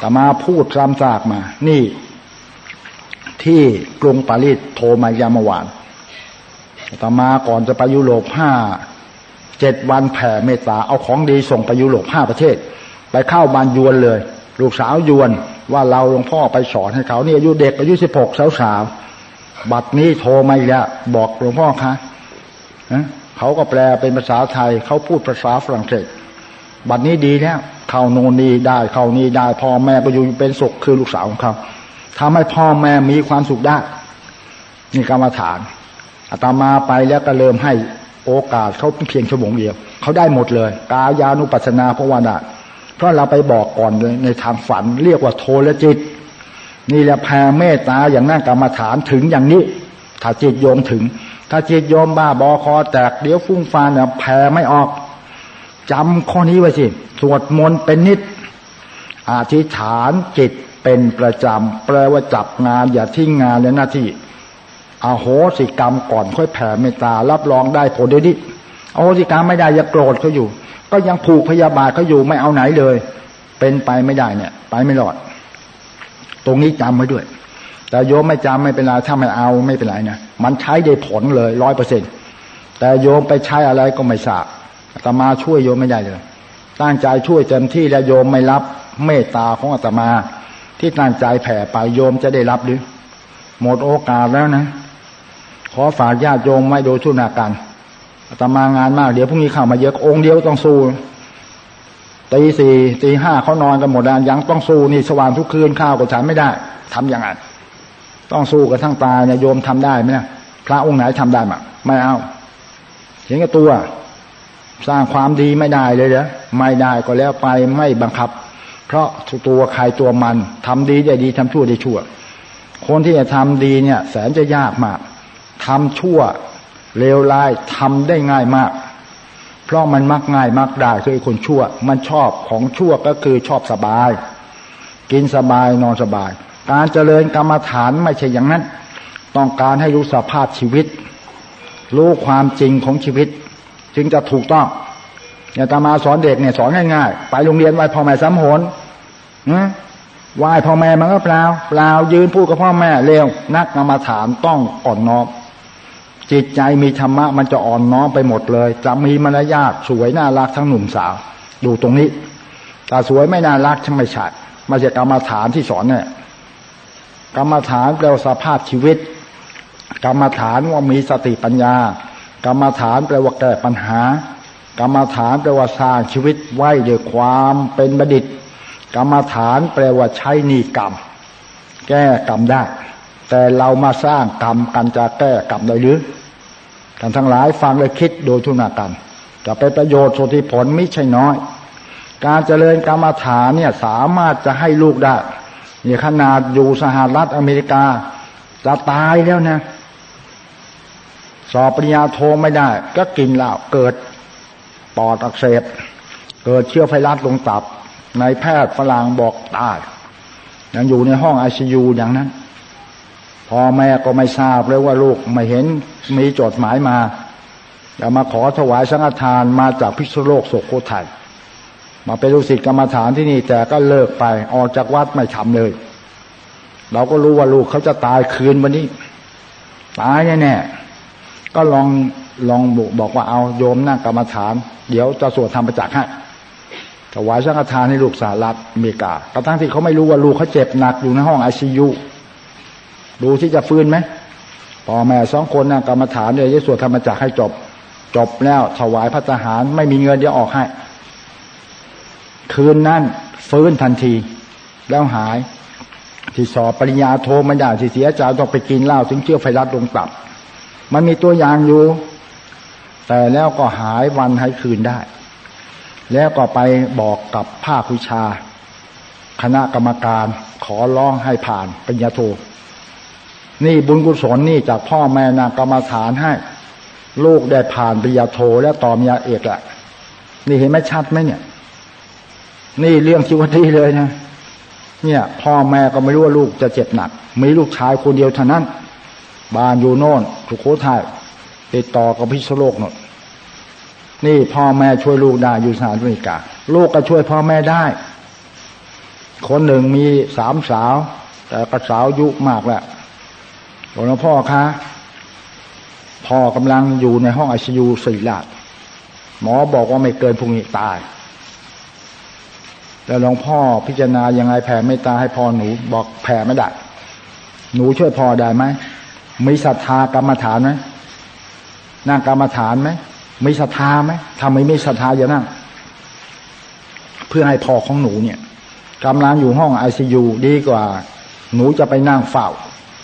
แต่มาพูดซ้ำซากมานี่ที่กรุงปารีสโทรมายามเมื่อวานแต่มาก่อนจะไปยุโรปห้าเจ็ดวันแผ่เมตตาเอาของดีส่งไปยุโรปห้าประเทศไปเข้าบ้านยวนเลยลูกสาวยวนว่าเราหลวงพ่อไปสอนให้เขาเนี่ยอายุเด็กอายุสิบหกสาวๆบัดนี้โทรมาอีกแล้วบอกหลวงพ่อคะเขาก็แปลเป็นภาษาไทยเขาพูดภาษาฝรั่งเศสบัดนี้ดีแล้วเข้าโน่นนี่ได้เข้านี่ได้พ่อแม่ก็อยู่เป็นสุขคือลูกสาวของเขาทำให้พ่อแม่มีความสุขได้นี่กรรมฐานอาตมาไปแล้วก็เริ่มให้โอกาสเขาเพียงชั่วโมงเดียวเขาได้หมดเลยกายานุปัสสนาภาวนาเพราะเราไปบอกก่อนเลยในทางฝันเรียกว่าโทรจิตนี่แหละแผ่เมตตาอย่างนั้นกรรมฐานถึงอย่างนี้ถ้าจิตโยมถึงถ้าจิตโยมบ้าบอคอแตกเดี๋ยวฟุ้งฟ้าเนี่ยแผ่ไม่ออกจำข้อนี้ไว้สิสวดมนต์เป็นนิดอธิษฐานจิตเป็นประจำแปลว่าจับงานอย่าทิ้งงานและหน้าที่อโหสิกรรมก่อนค่อยแผ่เมตตารับรองได้ผลเดี๋ยวนี้อโหสิกรรมไม่ได้อย่าโกรธเขาอยู่ก็ยังผูกพยาบาทเขาอยู่ไม่เอาไหนเลยเป็นไปไม่ได้เนี่ยไปไม่รอดตรงนี้จำไว้ด้วยแต่โยมไม่จำไม่เป็นไรถ้าไม่เอาไม่เป็นไรนะมันใช้ได้ผลเลยร้อยเปอร์เซ็นต์แต่โยมไปใช้อะไรก็ไม่ทราบอาตมาช่วยโยมไม่ได้เลยตั้งใจช่วยเต็มที่แล้วโยมไม่รับเมตตาของอาตมาที่ตั้งใจแผ่ไปโยมจะได้รับหรือหมดโอกาสแล้วนะขอฝากญาติโยมไว้โดยทุนาการอาตมางานมากเดี๋ยวพรุ่งนี้เข้ามาเยอะองค์เดียวต้องสู้ตีสี่ตีห้าเขานอนกันหมดแล้วยังต้องสู้นี่สว่างทุกคืนข้าวก็ฉันไม่ได้ทำอย่างไรต้องสู้กันทั้งตายเนี่ยโยมทำได้ไหมนะพระองค์ไหนทำได้มั้ยไม่เอาเห็นกับตัวสร้างความดีไม่ได้เลยเหรอไม่ได้ก็แล้วไปไม่บังคับเพราะตัวใครตัวมันทำดีได้ดีทำชั่วได้ชั่วคนที่จะทำดีเนี่ยแสนจะยากมากทำชั่วเลวร้ายทำได้ง่ายมากเพราะมันมักง่ายมักได้คือคนชั่วมันชอบของชั่วก็คือชอบสบายกินสบายนอนสบายการเจริญกรรมฐานไม่ใช่อย่างนั้นต้องการให้รู้สภาพชีวิตรู้ความจริงของชีวิตจึงจะถูกต้องอย่างอาตมาสอนเด็กเนี่ยสอนง่ายๆไปโรงเรียนไหว้พ่อแม่สามหนไหว้พ่อแม่มันก็เปล่าเปล่ายืนพูดกับพ่อแม่เร็วนักกรรมฐานต้องอ่อนน้อมจิตใจมีธรรมะมันจะอ่อนน้อมไปหมดเลยจะมีมารยาทสวยน่ารักทั้งหนุ่มสาวดูตรงนี้แต่สวยไม่น่ารักใช่ไม่ใช่มาจากกรรมฐานที่สอนเนี่ยกรรมฐานแปลว่าสภาพชีวิตกรรมฐานว่ามีสติปัญญากรรมฐานแปลว่าแก้ปัญหากรรมฐานแปลว่าสร้างชีวิตไว้ด้วยความเป็นบัณฑิตกรรมฐานแปลว่าใช้นิกรรมแก้กรรมได้แต่เรามาสร้างกรรมกันจะแก้กรรมได้หรือท่านทั้งหลายฟังและคิดโดยทุนากันจะเป็นประโยชน์สุทธิผลไม่ใช่น้อยการเจริญกรรมฐานเนี่ยสามารถจะให้ลูกได้นี่ขนาดอยู่สหรัฐอเมริกาจะตายแล้วนะสอบปริญญาโทไม่ได้ก็กินเหล้าเกิดปอดอักเสบเกิดเชื้อไวรัสลงตับนายแพทย์ฝรั่งบอกตายยังอยู่ในห้องไอซียูอย่างนั้นพ่อแม่ก็ไม่ทราบเลยว่าลูกไม่เห็นมีจดหมายมาแต่มาขอถวายสังฆทานมาจากพิษณุโลกสุโขทัยมาเป็นลูกศิษย์กรรมฐานที่นี่แต่ก็เลิกไปออกจากวัดไม่ทำเลยเราก็รู้ว่าลูกเขาจะตายคืนวันนี้ตายแน่ๆก็ลองลองบอกว่าเอาโยมนั่งกรรมฐานเดี๋ยวจะสวดธรรมจักรให้ถวายสังฆทานให้ลูกสหรัฐอเมริกากระทั่งที่เขาไม่รู้ว่าลูกเขาเจ็บหนักอยู่ในห้องไอซียูดูที่จะฟื้นไหมพ่อแม่สองคนนั่งกรรมฐานเดี๋ยวจะสวดธรรมจักรให้จบจบแล้วถวายพระทหารไม่มีเงินเดี๋ยวออกให้คืนนั้นฟื้นทันทีแล้วหายที่สอบปริญญาโทไม่ได้ที่เสียใจต้องไปกินเหล้าถึงเชื้อไวรัสลงตับมันมีตัวอย่างอยู่แต่แล้วก็หายวันหายคืนได้แล้วก็ไปบอกกับภาควิชาคณะกรรมการขอร้องให้ผ่านปริญญาโทนี่บุญกุศลนี่จากพ่อแม่นางกรรมฐานให้ลูกได้ผ่านปริญญาโทและต่อปริญญาเอกแหละนี่เห็นไหมชัดไหมเนี่ยนี่เรื่องชีวิตที่เลยนะเนี่ยพ่อแม่ก็ไม่รู้ว่าลูกจะเจ็บหนักมีลูกชายคนเดียวเท่านั้นบ้านอยู่โน่นสุโขทัยติดต่อกับพิษณุโลกโน่นนี่พ่อแม่ช่วยลูกได้อยู่สหรัฐอเมริกาลูกก็ช่วยพ่อแม่ได้คนหนึ่งมีสามสาวแต่กระสาวยุมากแหละหลวงพ่อคะพ่อกำลังอยู่ในห้องไอซียูศิริราชหมอบอกว่าไม่เกินพรุ่งนี้ตายแล้วหลวงพ่อพิจารณายังไงแผ่เมตตาให้พ่อหนูบอกแผ่ไม่ได้หนูช่วยพ่อได้ไหมมีศรัทธากรรมฐานไหมนั่งกรรมฐานไหมมีศรัทธาไหมถ้าไม่มีศรัทธาอย่านั่งเพื่อให้พ่อของหนูเนี่ยกำลังอยู่ห้องไอซียูดีกว่าหนูจะไปนั่งเฝ้า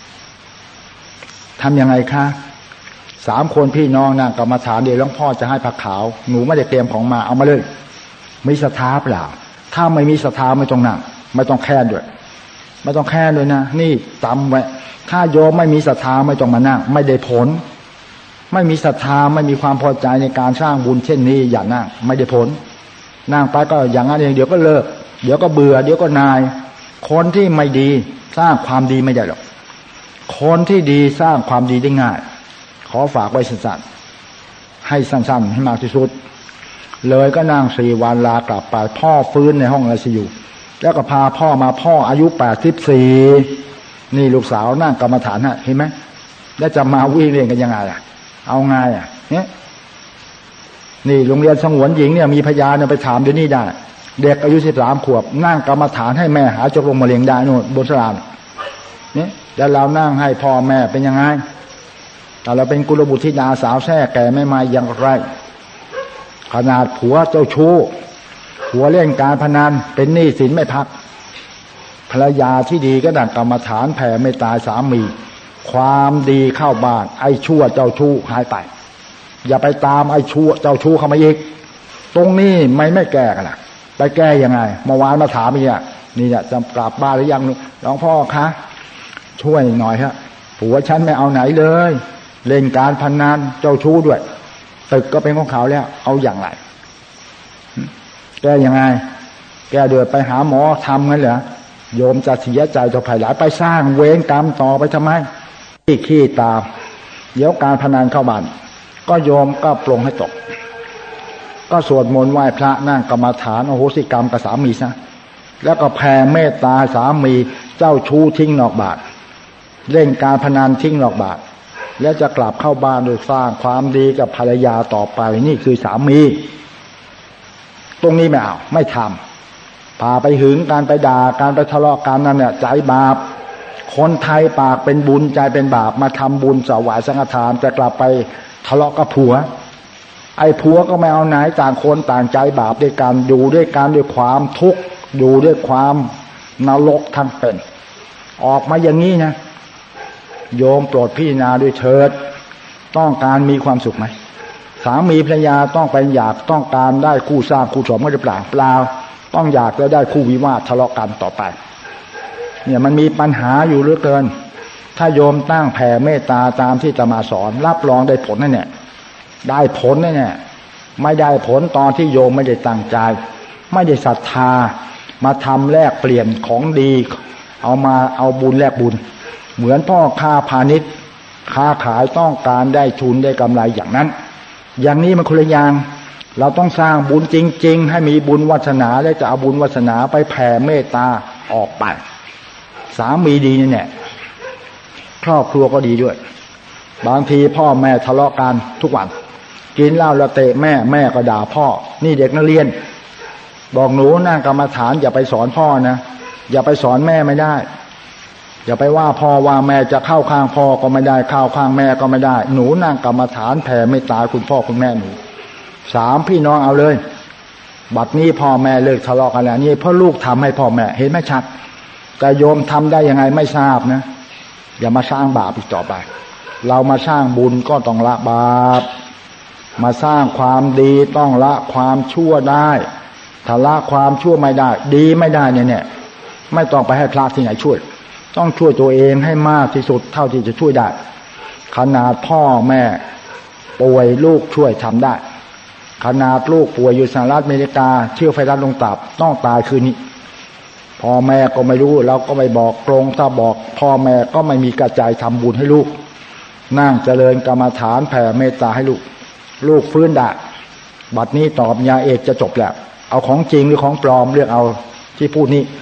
ทำยังไงคะสามคนพี่น้องนั่งกรรมฐานเดี๋ยวหลวงพ่อจะให้ผักขาวหนูไม่ได้เตรียมของมาเอามาเลยมีศรัทธาเปล่าถ้าไม่มีศรัทธาไม่ต้องนั่งไม่ต้องแค้นด้วยไม่ต้องแค้นด้วยนะนี่จำไว้ถ้าโยมไม่มีศรัทธาไม่ต้องมานั่งไม่ได้ผลไม่มีศรัทธาไม่มีความพอใจในการสร้างบุญเช่นนี้อย่านั่งไม่ได้ผลนั่งไปก็อย่างนั้นเองเดี๋ยวก็เลิกเดี๋ยวก็เบื่อเดี๋ยวก็นายคนที่ไม่ดีสร้างความดีไม่ได้หรอกคนที่ดีสร้างความดีได้ง่ายขอฝากไว้สั้นๆให้สั้นๆให้มากที่สุดเลยก็นั่งสี่วันลากลับไปพ่อฟื้นในห้องไอซียูแล้วก็พาพ่อมาพ่ออายุแปดสิบสี่นี่ลูกสาวนั่งกรรมฐานฮะเห็นไหมแล้วจะมาวิ่งเรียนกันยังไงอ่ะเอาไงอ่ะเนี่ยนี่โรงเรียนสงวนหญิงเนี่ยมีพยานเนี่ยไปถามเดี๋ยวนี้ได้เด็กอายุสิบสามขวบนั่งกรรมฐานให้แม่หาจกลงมะเร็งได้โน่นบนสลานนี่แล้วเรานั่งให้พ่อแม่เป็นยังไงแต่เราเป็นกุลบุตรธิดาสาวแท้แก่ไม่มาอย่างไรขนาดผัวเจ้าชู้ผัวเล่นการพนันเป็นหนี้สินไม่พักภรรยาที่ดีก็ดั่งกรรมฐานแผ่เมตตาสามีความดีเข้าบ้านไอ้ชั่วเจ้าชู้หายไปอย่าไปตามไอ้ชั่วเจ้าชู้เข้ามาอีกตรงนี้ไม่ไม่แก้กันล่ะไปแก้ยังไงเมื่อวานมาถามอีกอ่ะนี่เนี่ยจะกลับบ้านหรือยังหลวงพ่อคะช่วยหน่อยฮะผัวฉันไม่เอาไหนเลยเล่นการพนันเจ้าชู้ด้วยตึกก็เป็นของเขาแล้วเอาอย่างไรแก้ยังไงแก้เดือดไปหาหมอทำงั้นเหรอโยมจะเสียใจต่อภายหลังไปสร้างเวรกรรมต่อไปทำไมขี้ขี้ตามเดี๋ยวการพนันเข้าบ้านก็โยมก็ปลงให้ตกก็สวดมนต์ไหว้พระนั่งกรรมฐานอโหสิกรรมกับสามีซะแล้วก็แผ่เมตตาสามีเจ้าชู้ทิ้งนอกบาทเล่นการพนันทิ้งนอกบาทแล้วจะกลับเข้าบ้านโดยสร้างความดีกับภรรยาต่อไปนี่คือสามีตรงนี้ไม่เอาไม่ทำพาไปหึงการไปด่าการไปทะเลาะกันนั่นเนี่ยใจบาปคนไทยปากเป็นบุญใจเป็นบาปมาทำบุญถวายสังฆทานจะกลับไปทะเลาะกับผัวไอ้ผัวก็ไม่เอาไหนต่างคนต่างใจบาปด้วยกันอยู่ด้วยกันด้วยความทุกข์อยู่ด้วยความนรกทั้งเป็นออกมาอย่างนี้นะโยมโปรดพิจารณาด้วยเถิดต้องการมีความสุขไหมสามีภรรยาต้องไปอยากต้องการได้คู่สร้างคู่สมกันหรือเปล่าเปล่าต้องอยากแล้วได้คู่วิวาททะเลาะกันต่อไปเนี่ยมันมีปัญหาอยู่เหลือเกินถ้าโยมตั้งแผ่เมตตาตามที่อาตมาสอนรับรองได้ผลแน่ๆได้ผลแน่ๆไม่ได้ผลตอนที่โยมไม่ได้ตั้งใจไม่ได้ศรัทธามาทำแลกเปลี่ยนของดีเอามาเอาบุญแลกบุญเหมือนพ่อค้าพาณิชย์ค้าขายต้องการได้ทุนได้กำไรอย่างนั้นอย่างนี้มันคนละอย่างเราต้องสร้างบุญจริงๆให้มีบุญวาสนาและจะเอาบุญวาสนาไปแผ่เมตตาออกไปสามีดีนี่แน่ครอบครัวก็ดีด้วยบางทีพ่อแม่ทะเลาะกันทุกวันกินเหล้าแล้วเตะแม่แม่ก็ด่าพ่อนี่เด็กนักเรียนบอกหนูนั่งกรรมฐานอย่าไปสอนพ่อนะอย่าไปสอนแม่ไม่ได้อย่าไปว่าพ่อว่าแม่จะเข้าข้างพ่อก็ไม่ได้เข้าข้างแม่ก็ไม่ได้หนูนั่งกรรมฐานแผ่เมตตาคุณพ่อคุณแม่หนูสามพี่น้องเอาเลยบัดนี้พ่อแม่เลิกทะเลาะกันแล้วนี่เพราะลูกทำให้พ่อแม่เห็นไหมชัดแต่โยมทำได้ยังไงไม่ทราบนะอย่ามาสร้างบาปอีกต่อไปเรามาสร้างบุญก็ต้องละบาปมาสร้างความดีต้องละความชั่วได้ถ้าละความชั่วไม่ได้ดีไม่ได้เนี่ยเนี่ยไม่ต้องไปให้พระที่ไหนช่วยต้องช่วยตัวเองให้มากที่สุดเท่าที่จะช่วยได้ขนาดพ่อแม่ป่วยลูกช่วยทำได้ขนาดลูกป่วยอยู่สหรัฐอเมริกาเชื้อไวรัสลงตับต้องตายคืนนี้พ่อแม่ก็ไม่รู้เราก็ไม่บอกตรงถ้าบอกพ่อแม่ก็ไม่มีกระจายทำบุญให้ลูกนั่งเจริญกรรมฐานแผ่เมตตาให้ลูกลูกฟื้นได้บัดนี้ตอบยาเอกจะจบแล้วเอาของจริงหรือของปลอมเลือกเอาที่พูดนี้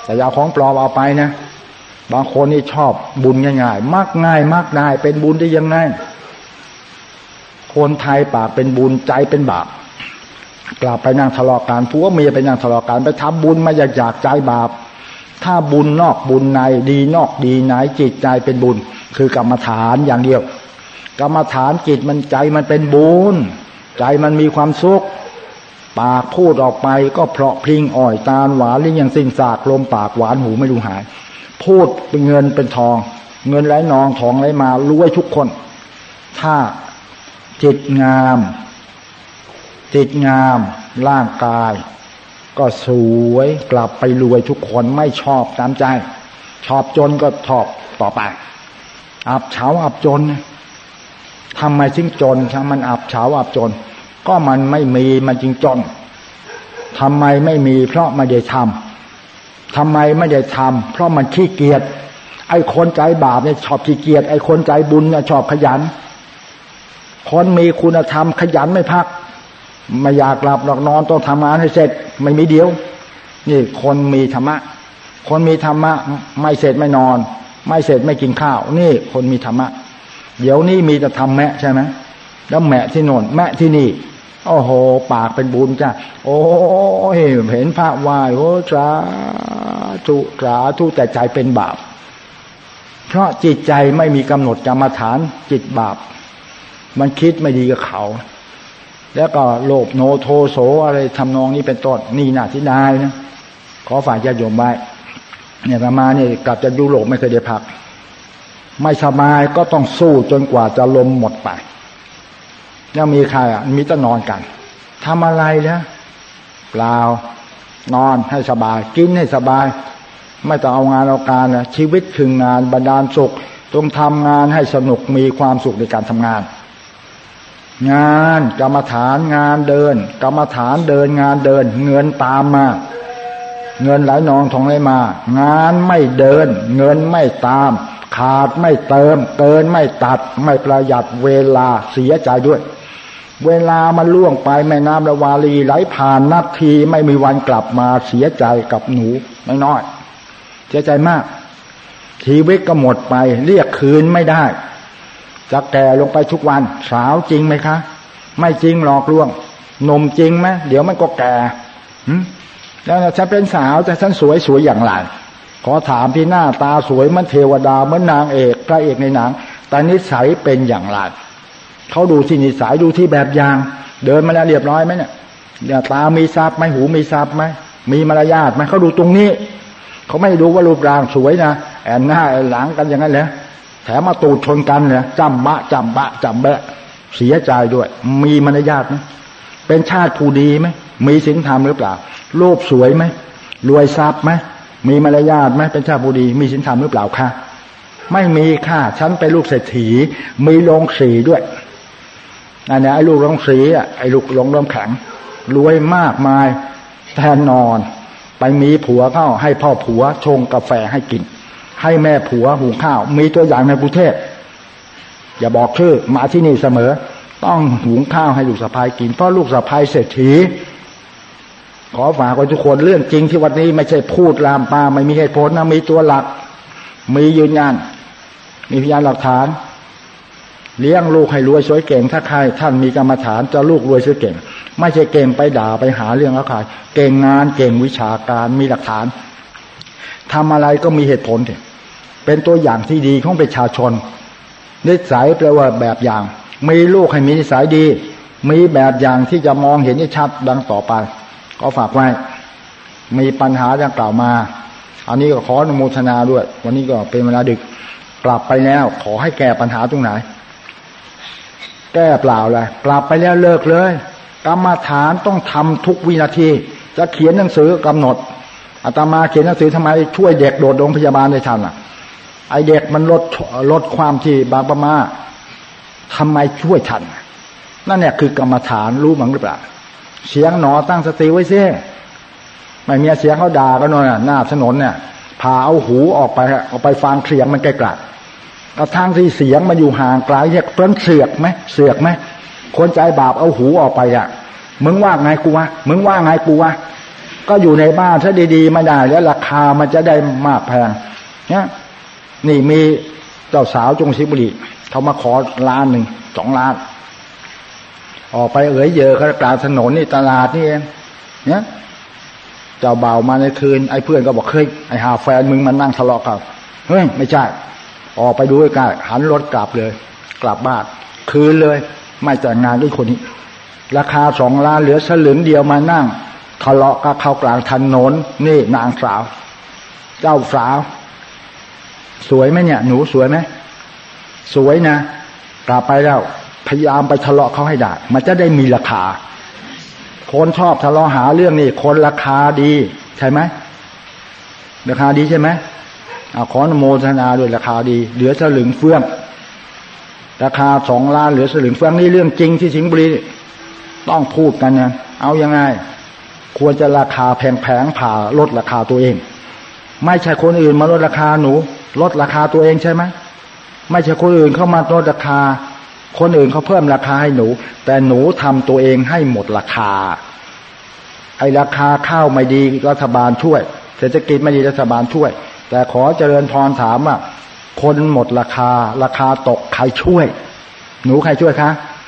แต่อย่าของปลอมเอาไปนะบางคนนี่ชอบบุญง่ายๆมักง่ายมักได้เป็นบุญได้ยังไงคนไทยปากเป็นบุญใจเป็นบาปกลับไปนั่งทะเลาะกันผัวเมียไปนั่งทะเลาะกันไปทำบุญมาอยากอยากใจบาปถ้าบุญนอกบุญในดีนอกดีในจิตใจเป็นบุญคือกรรมฐานอย่างเดียวกรรมฐานจิตมันใจมันเป็นบุญใจมันมีความสุขปากพูดออกไปก็เพราะพริ้งอ่อยตาหวานหรือยังสิ้นสากลมปากหวานหูไม่รู้หายพูดเป็นเงินเป็นทองเงินไหลนองทองไหลมารวยทุกคนถ้าจิตงามจิตงามร่างกายก็สวยกลับไปรวยทุกคนไม่ชอบตามใจชอบจนก็ชอบต่อไปอับเฉาอับจนทำไมจึงจนช่างมันอับเฉาอับจนก็มันไม่มีมันจึงจนทำไมไม่มีเพราะไม่ได้ทำทำไมไม่ได้ทำเพราะมันขี้เกียจไอ้คนใจบาปเนี่ยชอบขี้เกียจไอ้คนใจบุญเนี่ยชอบขยันคนมีคุณธรรมขยันไม่พักไม่อยากหลับหลับนอนต้องทำงานให้เสร็จไม่มีเดียวนี่คนมีธรรมะคนมีธรรมะไม่เสร็จไม่นอนไม่เสร็จไม่กินข้าวนี่คนมีธรรมะเดี๋ยวนี้มีแต่ทำแมะใช่ไหมแล้วแมะที่โน่นแมะที่นี่โอ้โหปากเป็นบุญจ้ะโอ้เห็นพระไหว้โอ้สาธุสาธุแต่ใจเป็นบาปเพราะจิตใจไม่มีกำหนดกรรมฐานจิตบาปมันคิดไม่ดีกับเขาแล้วก็โลภโนโทโสอะไรทำนองนี้เป็นต้นนี่น่าที่ได้นะขอฝากญาติโยมไว้เนี่ยอาตมาเนี่ยกลับจากยุโรปไม่เคยได้พักไม่สบายก็ต้องสู้จนกว่าจะลมหมดไปแล้วมีใครอ่ะมีแต่นอนกันทำอะไรนะเปล่านอนให้สบายกินให้สบายไม่ต้องเอางานเอาการนะชีวิตคืองานบรรดาลสุขต้องทำงานให้สนุกมีความสุขในการทำงานงานกรรมฐานงานเดินกรรมฐานเดินงานเดินเงินตามมาเงินไหลนองทองไหลมางานไม่เดินเงินไม่ตามขาดไม่เติมเกินไม่ตัดไม่ประหยัดเวลาเสียใจด้วยเวลามันล่วงไปแม่น้ำละวาลีไหลผ่านนาทีไม่มีวันกลับมาเสียใจกับหนูไม่น้อยเสียใจมากชีวิตก็หมดไปเรียกคืนไม่ได้จะแก่ลงไปทุกวันสาวจริงไหมคะไม่จริงหลอกลวงหนุ่มจริงไหมเดี๋ยวมันก็แก่แล้วฉันเป็นสาวแต่ฉันสวยสวยอย่างไรขอถามที่หน้าตาสวยเหมือนเทวดาเหมือนนางเอกพระเอกในหนังแต่นิสัยเป็นอย่างไรเขาดูที่นิสัยดูที่แบบอย่างเดินมาแล้วเรียบร้อยไหมเนี่ยตามีทรัพย์ไหมหูมีทรัพย์ไหมมีมารยาทไหมเขาดูตรงนี้เขาไม่ดูว่ารูปร่างสวยนะแอนหน้าแอนหลังกันอย่างนั้นเหรอแถมมาตูดชนกันเนี่ยจำบะจำบะจำแบะเสียใจด้วยมีมารยาทไหมเป็นชาติผู้ดีไหมมีศีลธรรมหรือเปล่ารูปสวยไหมรวยทรัพย์ไหมมีมารยาทไหมเป็นชาติผู้ดีมีศีลธรรมหรือเปล่าค่ะไม่มีค่ะฉันเป็นลูกเศรษฐีมีโรงสีด้วยอันนี้ไอ้ลูกโรงสีอ่ะไอ้ลูกโรงเริ่มแข็งรวยมากมายแทนนอนไปมีผัวเข้าให้พ่อผัวชงกาแฟให้กินให้แม่ผัวหุงข้าวมีตัวอย่างในกรุงเทพอย่าบอกชื่อมาที่นี่เสมอต้องหุงข้าวให้ลูกสะใภ้กินเพราะลูกสะใภ้เศรษฐีขอฝากไว้ทุกคนเรื่องจริงที่วันนี้ไม่ใช่พูดลามปามไม่มีเหตุผลนะมีตัวหลักมียืนยันมีพยานหลักฐานเลี้ยงลูกให้รวยสวยเก่งถ้าใครท่านมีกรรมฐานจะลูกรวยสวยเก่งไม่ใช่เก่งไปด่าไปหาเรื่องแล้วใครเก่งงานเก่งวิชาการมีหลักฐานทำอะไรก็มีเหตุผลเป็นตัวอย่างที่ดีของประชาชนนิสัยแปลว่าแบบอย่างมีลูกให้มีนิสัยดีมีแบบอย่างที่จะมองเห็นได้ชัดดังต่อไปก็ฝากไว้มีปัญหาดังกล่าวมาอันนี้ก็ขออนุโมทนาด้วยวันนี้ก็เป็นเวลาดึกกลับไปแล้วขอให้แก้ปัญหาตรงไหนแก้เปล่าเลยกลับไปแล้วเลิกเลยกรรมฐานต้องทำทุกวินาทีจะเขียนหนังสือกำหนดอาตมาเขียนหนังสือทำไมช่วยเด็กโดดโรงพยาบาลได้ทันอ่ะไอเด็กมันลดลดความที่บางประมาทำไมช่วยทันนั่นเนี่ยคือกรรมฐานรู้มั้งหรือเปล่าเสียงหนอตั้งสติไว้ซิไม่มีเสียงเขาด่ากันน่ะหน้าถนนเนี่ยพาเอาหูออกไปเอาไปฟังเสียงมันไกลๆกระทั่งที่เสียงมันอยู่ห่างไกลเนี่ยเพิ่นเสือกไหมเสือกไหมคนใจบาปเอาหูออกไปอ่ะมึงว่าไงกูวะมึงว่าไงกูวะก็อยู่ในบ้านถ้าดีๆไม่ได้แล้วราคามันจะได้มากแพงเนี่ยนี่มีเจ้าสาวจงศิบุรีเขามาขอล้านหนึ่งสองล้านออกไปเอ๋ยเยอะกลางถนนนี่ตลาดนี่เองเนี่ยเจ้าบ่าวมาในคืนไอ้เพื่อนก็บอกเฮ้ยไอ้หาแฟนมึงมันนั่งทะเลาะกันเฮ้ยไม่ใช่ออกไปดูใกล้ๆหันรถกลับเลยกลับบ้านคืนเลยไม่แต่งงานด้วยคนนี้ราคาสองล้านเหลือสลึงเดียวมานั่งทะเลาะกับเขากลางถนนนี่นางสาวเจ้าสาวสวยไหมเนี่ยหนูสวยไหมสวยนะกลับไปแล้วพยายามไปทะเลาะเขาให้ได้มันจะได้มีราคาคนชอบทะเลาะหาเรื่องนี่คนราคาดีใช่ไหมราคาดีใช่ไหมเอาขออนุโมทนาด้วยราคาดีเหลือสลึงเฟื่องราคาสองล้านเหลือสลึงเฟื่องนี่เรื่องจริงที่สิงห์บุรีต้องพูดกันนะเอายังไงควรจะราคาแพงๆผ่าลดราคาตัวเองไม่ใช่คนอื่นมาลดราคาหนูลดราคาตัวเองใช่ไหมไม่ใช่คนอื่นเข้ามาลดราคาคนอื่นเขาเพิ่มราคาให้หนูแต่หนูทำตัวเองให้หมดราคาไอ้ราคาข้าวไม่ดีรัฐบาลช่วยเศรษฐกิจไม่ดีรัฐบาลช่วยแต่ขอเจริญพรถามว่าคนหมดราคาราคาตกใครช่วยหนูใครช่วยคะ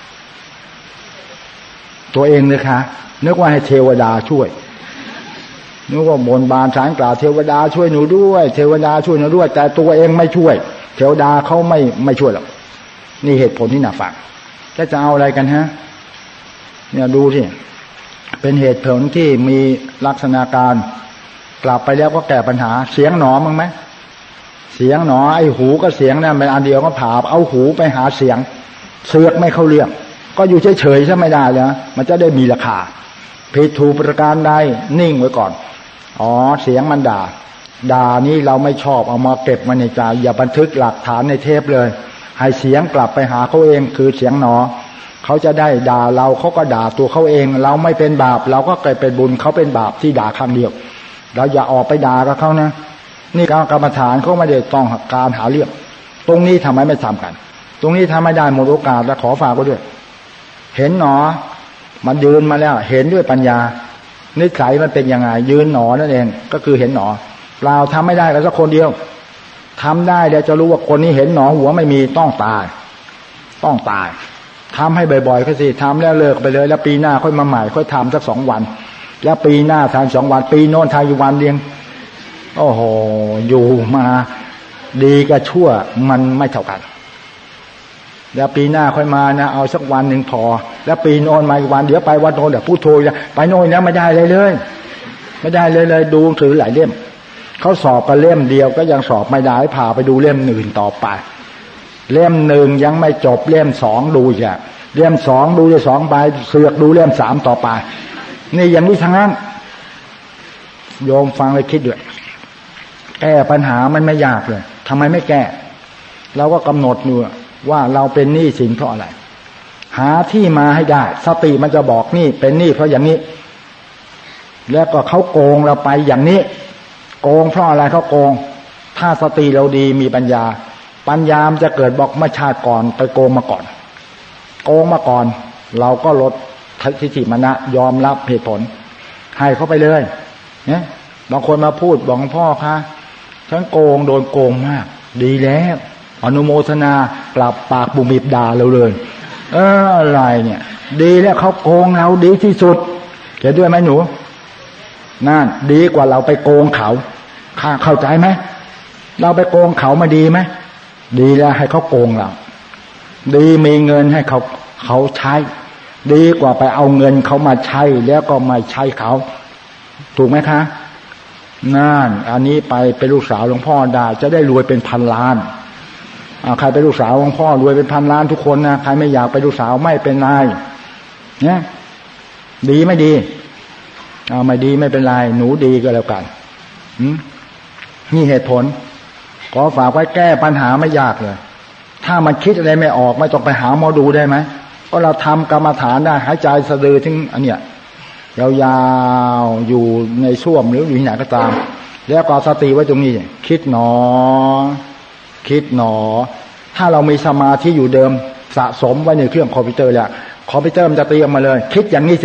ตัวเองเลยคะนึกว่าให้เทวดาช่วยนึกว่าบนบานสารกล่าวเทวดาช่วยหนูด้วยเทวดาช่วยหนูด้วยแต่ตัวเองไม่ช่วยเทวดาเขาไม่ไม่ช่วยหรอกนี่เหตุผลที่น่าฟังจะจะเอาอะไรกันฮะเนี่ยดูสิเป็นเหตุผลที่มีลักษณะการกลับไปแล้วก็แก้ปัญหาเสียงหนอมั้งไหมเสียงหนอไอ้หูก็เสียงนั่นเป็นอันเดียวก็ผ่าเอาหูไปหาเสียงเสือกไม่เข้าเรื่องก็อยู่เฉยๆซะไม่ได้เลยมันจะได้มีราคาผิดถูกประการใดนิ่งไว้ก่อนอ๋อเสียงมันด่าด่านี้เราไม่ชอบเอามาเก็บไว้ในใจอย่าบันทึกหลักฐานในเทปเลยให้เสียงกลับไปหาเขาเองคือเสียงหนอเขาจะได้ด่าเราเขาก็ด่าตัวเขาเองเราไม่เป็นบาปเราก็เกิดเป็นบุญเขาเป็นบาปที่ด่าครั้งเดียวเราอย่าออกไปด่ากับเขานะนี่การกรรมฐานเขาไม่ได้ต้องการหาเรื่องตรงนี้ทำไมไม่ทำกันตรงนี้ทำไม่ได้หมดโอกาสและขอฝากไว้ด้วยเห็นหนอมันยืนมาแล้วเห็นด้วยปัญญานิสัยมันเป็นยังไงยืนหนอนั่นเองก็คือเห็นหนอเราทำไม่ได้กันสักคนเดียวทำได้แล้วจะรู้ว่าคนนี้เห็นหนอหัวไม่มีต้องตายต้องตายทำให้บ่อยๆก็สิทำแล้วเลิกไปเลยแล้วปีหน้าค่อยมาใหม่ค่อยทำสักสองวันแล้วปีหน้าทำสองวันปีโน้นทำอยู่วันเดียวโอ้โหอยู่มาดีกับชั่วมันไม่เท่ากันแล้วปีหน้าค่อยมานะเอาสักวันหนึ่งพอแล้วปีโน้นมาอีกวันเดี๋ยวไปวันโน้นเดี๋ยวพูดโทรไปโน้นแล้วไม่ได้เลยเลยไม่ได้เลยเลยดูถือหลายเล่มเขาสอบกันเล่มเดียวก็ยังสอบไม่ได้พาไปดูเล่มอื่นต่อไปเล่มหนึ่งยังไม่จบเล่มสองดูอีกอ่ะเล่มสองดูได้สองใบเสือกดูเล่มสามต่อไปนี่อย่างนี้ทั้งนั้นโยมฟังเลยคิดด้วยแก้ปัญหามันไม่ยากเลยทำไมไม่แก้เราก็กำหนดอยู่ว่าเราเป็นหนี้สินเพราะอะไรหาที่มาให้ได้สติมันจะบอกนี่เป็นหนี้เพราะอย่างนี้แล้วก็เขาโกงเราไปอย่างนี้โกงเพราะอะไรเขาโกงถ้าสติเราดีมีปัญญาปัญญามจะเกิดบอกมาชาติก่อนไปโกงมาก่อนโกงมาก่อนเราก็ลดทิฏฐิมานะยอมรับเหตุผลให้เขาไปเลยเนี่ยบางคนมาพูดบอกพ่อคะฉันโกงโดนโกงมากดีแล้วอนุโมทนากลับปากบุมิบด่าเราเลยเอออะไรเนี่ยดีแล้วเขาโกงเราดีที่สุดเห็นด้วยไหมหนูนั่นดีกว่าเราไปโกงเขาเข้าใจไหมเราไปโกงเขามาดีไหมดีแล้วให้เขาโกงเราดีมีเงินให้เขาเขาใช้ดีกว่าไปเอาเงินเขามาใช้แล้วก็ไม่ใช้เขาถูกไหมคะนั่นอันนี้ไปเป็นลูกสาวหลวงพ่อได้จะได้รวยเป็นพันล้านใครเป็นลูกสาวหลวงพ่อรวยเป็นพันล้านทุกคนนะใครไม่อยากไปลูกสาวไม่เป็นไรเนี่ยดีไม่ดีเอาไม่ดีไม่เป็นไรหนูดีก็แล้วกันนี่เหตุผลขอฝากไว้แก้ปัญหาไม่ยากเลยถ้ามันคิดอะไรไม่ออกไม่ต้องไปหาหมอดูได้ไหมเพราะเราทำกรรมฐานได้หายใจสะดือถึงอันเนี้ยยาวๆอยู่ในส้วมหรืออยู่ที่ไหนก็ตามแล้วก็สติไว้ตรงนี้คิดหนอคิดหนอถ้าเรามีสมาธิอยู่เดิมสะสมไว้ในเครื่องคอมพิวเตอร์แล้วคอมพิวเตอร์มันจะเตรียมมาเลยคิดอย่างนี้สิ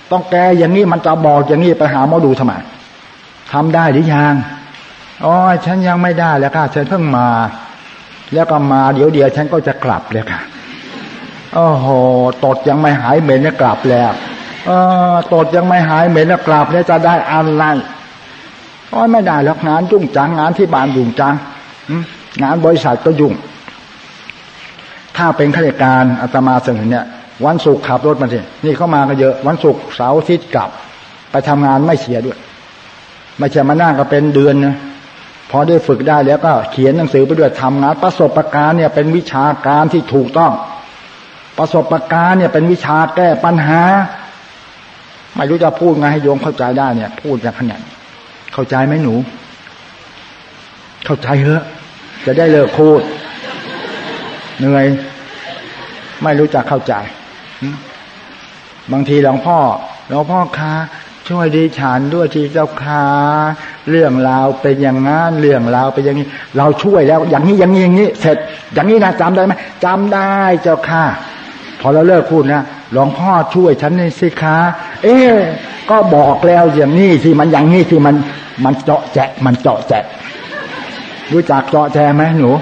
ต้องแก้อย่างนี้มันจะบอกอย่างนี้ไปหาหมอดูทำไมทำได้หรือยังอ๋อฉันยังไม่ได้แล้วค่ะฉันเพิ่งมาแล้วก็มาเดี๋ยวเดียวฉันก็จะกลับเลยค่ะโอ้โหตดยังไม่หายเหม็นเนี่ยกลับแล้วเออตดยังไม่หายเหม็นเนี่ยกลับแล้วจะได้อะไรอ๋อไม่ได้แล้วงานยุ่งจังงานที่บ้านยุ่งจังงานบริษัทก็ยุ่งถ้าเป็นข้าราชการอาตมาเสนอเนี่ยวันศุกร์ขับรถมาสินี่เข้ามาก็เยอะวันศุกร์เสาร์อาทิตย์กลับไปทำงานไม่เสียด้วยไม่ใช่มานั่งก็เป็นเดือนนะพอได้ฝึกได้แล้วก็เขียนหนังสือไปด้วยทำงานประสบการณ์เนี่ยเป็นวิชาการที่ถูกต้องประสบการณ์เนี่ยเป็นวิชาแก้ปัญหาไม่รู้จะพูดไงให้โยมเข้าใจได้เนี่ยพูดอย่างขนาดเข้าใจไหมหนูเข้าใจเหรอจะได้เลิกพูดเหนื่อยไม่รู้จักเข้าใจบางทีหลวงพ่อหลวงพ่อคะช่วยดิฉันด้วยที่เจ้าค่ะเรื่องราวเป็นอย่างนั้นเรื่องราวเป็นอย่างนี้เราช่วยแล้วอย่างนี้อย่างนี้อย่างนี้เสร็จอย่างนี้นะจำได้ไหมจำได้เจ้าค่ะพอเราเลิกพูดนะหลวงพ่อช่วยฉันนี่สิคะเอ๊ะก็บอกแล้วอย่างนี้ที่มันอย่างนี้ที่มันมันเจาะแจะมันเจาะแจะรู้จักเจาะแจะไหมหนู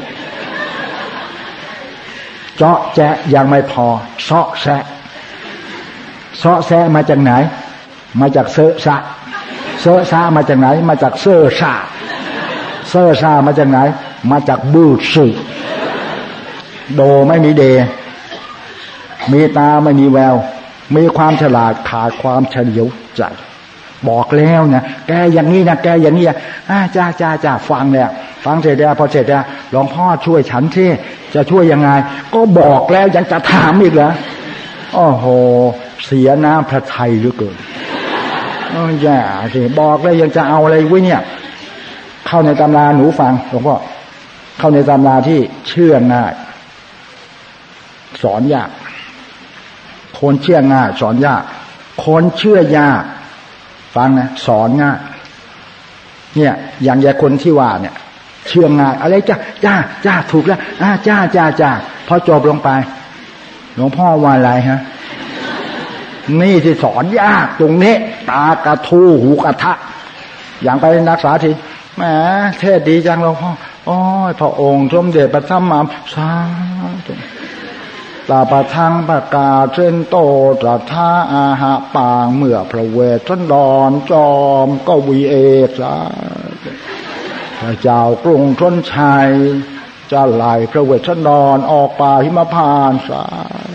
เจาะแจะยังไม่พอเซาะแซะเซาะแซะมาจากไหนมาจากเซอะซะเซอะซะมาจากไหนมาจากเซอซาเซอซามาจากไหนมาจากบูสึโดไม่มีเดมีตาไม่มีแววมีความฉลาดขาดความเฉลียวใจบอกแล้วนะแกอย่างนี้นะแกอย่างนี้อ่าจ้าจ้าจ้าฟังแล้วฟังเสร็จแล้วพอเสร็จแล้วหลวงพ่อช่วยฉันที่จะช่วยยังไงก็บอกแล้วยังจะถามอีกเหรอโอ้โหเสียน้ำพระทัยเหลือเกินอ๋อแย่สิบอกแล้วยังจะเอาอะไรไว้เนี่ยเข้าในตำราหนูฟังหลวงพ่อเข้าในตำราที่เชื่อง่ายสอนยากคนเชื่อง่ายสอนยากคนเชื่อยากฟังนะสอนง่ายเนี่ยอย่างยาคนที่ว่าเนี่ยเชื่อง่ายอะไรจ้าจ้าจ้าถูกแล้วอ่าจ้าจ้าจ้าพอจบลงไปหลวงพ่อว่าอะไรฮะนี่ที่สอนยากตรงนี้ตากระทูหูกระทะอย่างไปนักษาทีแหมเทศดีจังหลวงพ่อโอ้ยพระองค์สมเด็จพระสัมมาสัมพุทธตาปะทังประกาศเส้นโตตรัสท่าอาหะปางเมื่อพระเวทสันดรจอมก็วีเอกสาพระเจ้ากรุงธนชัยจะไล่พระเวทสันดรออกป่าหิมพานต์สา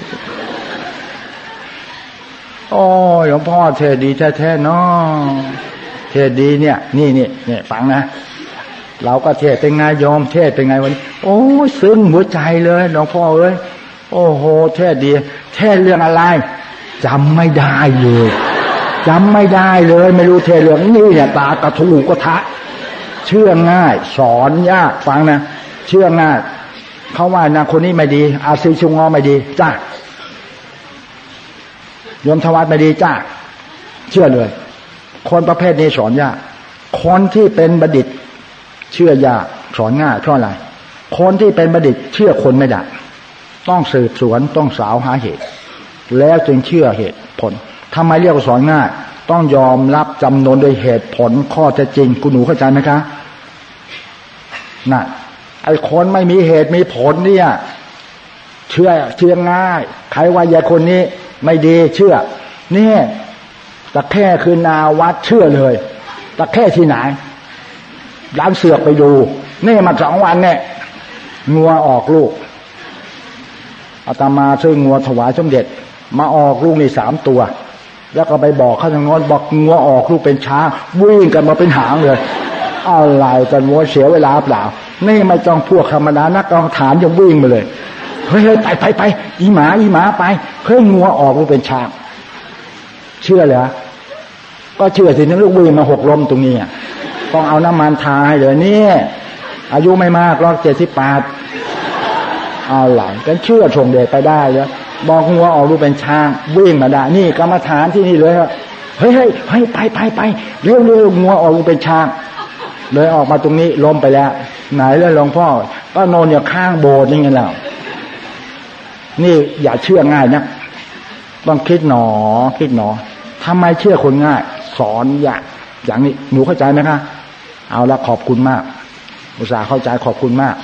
โอ้หลวงพ่อเทศดีแท้ๆเนาะเทศดีเนี่ยนี่นี่เนี่ยฟังนะเราก็เทศเป็นไงโยมเทศเป็นไงวันนี้โอ้ซึ้งหัวใจเลยหลวงพ่อเอ้ยโอ้โหเทศดีเทศเรื่องอะไรจำไม่ได้เลยจำไม่ได้เลยไม่รู้เทศเรื่องนี้เนี่ยตากระทูกระทะเชื่อง่ายสอนยากฟังนะเชื่อง่ายเขาว่านะคนนี้ไม่ดีอาซีชุงงอไม่ดีจ้าโยมทวัตไม่ดีจ้าเชื่อเลยคนประเภทนี้สอนยากคนที่เป็นบัณฑิตเชื่อยากสอนง่ายเพราะอะไรคนที่เป็นบัณฑิตเชื่อคนไม่ได้ต้องสืบสวนต้องสาวหาเหตุแล้วจึงเชื่อเหตุผลทำไมเรียกว่าสอนง่ายต้องยอมรับจำนวนโดยเหตุผลข้อเท็จจริงคุณหนูเข้าใจไหมคะนั่นไอ้คนไม่มีเหตุมีผลเนี่ยเชื่อเชื่อง่ายใครว่ายาคนนี้ไม่ดีเชื่อนี่ตะแค่คือนาวัดเชื่อเลยตะแค่ที่ไหนร้านเสือกไปดูนี่มาสองวันเนี่ยงัวออกลูกอาตมาซื้องัวถวายสมเด็จมาออกลูกนี่สามตัวแล้วก็ไปบอกเขาทางโน้นบอกงัวออกลูกเป็นช้างวิ่งกันมาเป็นหางเลยอะไรกันวัวเสียเวลาเปล่านี่ไม่ต้องพวกธรรมดานักกรรมฐานยังวิ่งมาเลยเฮ้ยไปไปไปอีหมาอีหมาไปเฮ้ยงัวออกลูกเป็นช้างเชื่อเหรอก็เชื่อสินั่นลูกวิ่งมาหกล้มตรงนี้ต้องเอาน้ำมันทาให้เลยนี่อายุไม่มากหรอกเจ็ดสิบแปดเอาหลังกันเชื่อชงเดชไปได้เลยบอกงัวออกลูกเป็นช้างวิ่งมาได้นี่กรรมฐานที่นี่เลยเฮ้ยเฮ้ยเฮ้ยไปไปไปเร็วเร็วงัวออกลูกเป็นช้างเลยออกมาตรงนี้ล้มไปแล้วไหนแล้วหลวงพ่อก็นอนอยู่ข้างโบสถ์นี่ไงแล้วนี่อย่าเชื่อง่ายนะต้องคิดหนอคิดหนอทำไมเชื่อคนง่ายสอนอย่างอย่างนี้หนูเข้าใจไหมคะเอาละขอบคุณมากอุตส่าห์เข้าใจขอบคุณมาก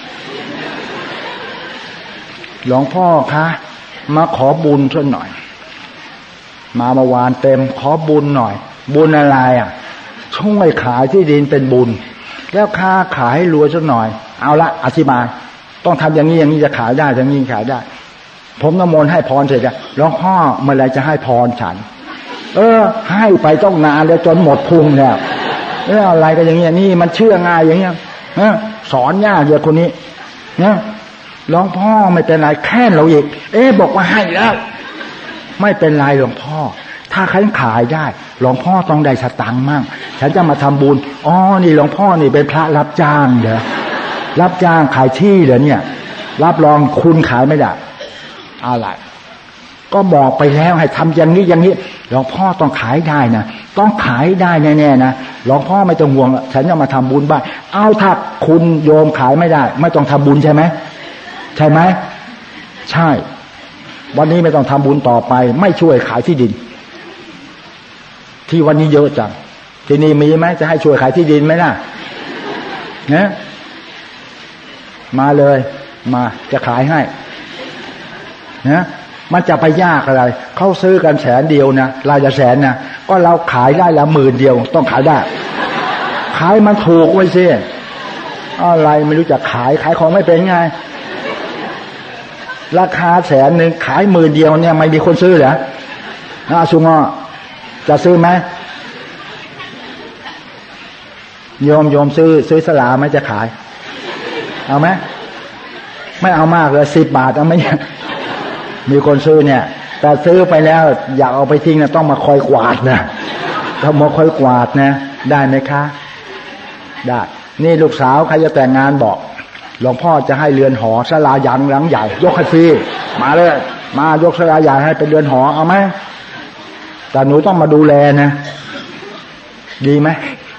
หลวงพ่อคะมาขอบุญช่วยหน่อยมาเมื่อวานเต็มขอบุญหน่อยบุญอะไรอ่ะช่วยขายที่ดินเป็นบุญแล้วค้าขายให้รวยสักหน่อยเอาละอธิบายต้องทำอย่างนี้อย่างนี้จะขายได้อย่างนี้ขายได้ผมน้ำมนต์ให้พรเสร็จแล้วหลวงพ่อเมื่อไรจะให้พรฉันเออให้ไปต้องนานแล้วจนหมดพุงเนี่ยเอออะไรก็อย่างเงี้ยนี่มันเชื่อง่ายอย่างเงี้ยเออสอนยากเยอะคนนี้เนี่ยหลวงพ่อไม่เป็นไรแค่เราอีกเอ๊ะบอกว่าให้แล้วไม่เป็นไรหลวงพ่อถ้าใครขายได้หลวงพ่อต้องได้สตังค์มั่งฉันจะมาทำบุญอ๋อนี่หลวงพ่อนี่เป็นพระรับจ้างเด้อรับจ้างขายที่เหรอเนี่ยรับรองคุณขายไม่ได้อะไรก็บอกไปแล้วให้ทำอย่างนี้อย่างนี้หลวงพ่อต้องขายได้นะต้องขายได้แน่ๆนะหลวงพ่อไม่ต้องห่วงฉันจะมาทำบุญบ้างเอาถ้าคุณโยมขายไม่ได้ไม่ต้องทำบุญใช่ไหมใช่ไหมใช่วันนี้ไม่ต้องทำบุญต่อไปไม่ช่วยขายที่ดินที่วันนี้เยอะจังที่นี่มีไหมจะให้ช่วยขายที่ดินไหมล่ะเนี่ยมาเลยมาจะขายให้นะมันจะไปยากอะไรเขาซื้อกันแสนเดียวนะรายละแสนนะก็เราขายได้ละหมื่นเดียวต้องขายได้ขายมันถูกไว้สิอะไรไม่รู้จะขายขายของไม่เป็นไงราคาแสนหนึ่งขายหมื่นเดียวเนี่ยไม่มีคนซื้อเหรอนะสุงอจะซื้อไหมโยมโยมซื้อซื้อสลาไหมจะขายเอาไหมไม่เอามากเลยสิบบาทเอาไหมมีคนซื้อเนี่ยแต่ซื้อไปแล้วอยากเอาไปทิ้งนะต้องมาคอยกวาดนะต้องมาคอยกวาดนะได้ไหมคะได้นี่ลูกสาวใครจะแต่งงานบอกหลวงพ่อจะให้เรือนหอศาลายังหลังใหญ่ยกให้ฟรีมาเลยมายกศาลาใหญ่ให้เป็นเรือนหอเอาไหมแต่หนูต้องมาดูแลนะดีไหม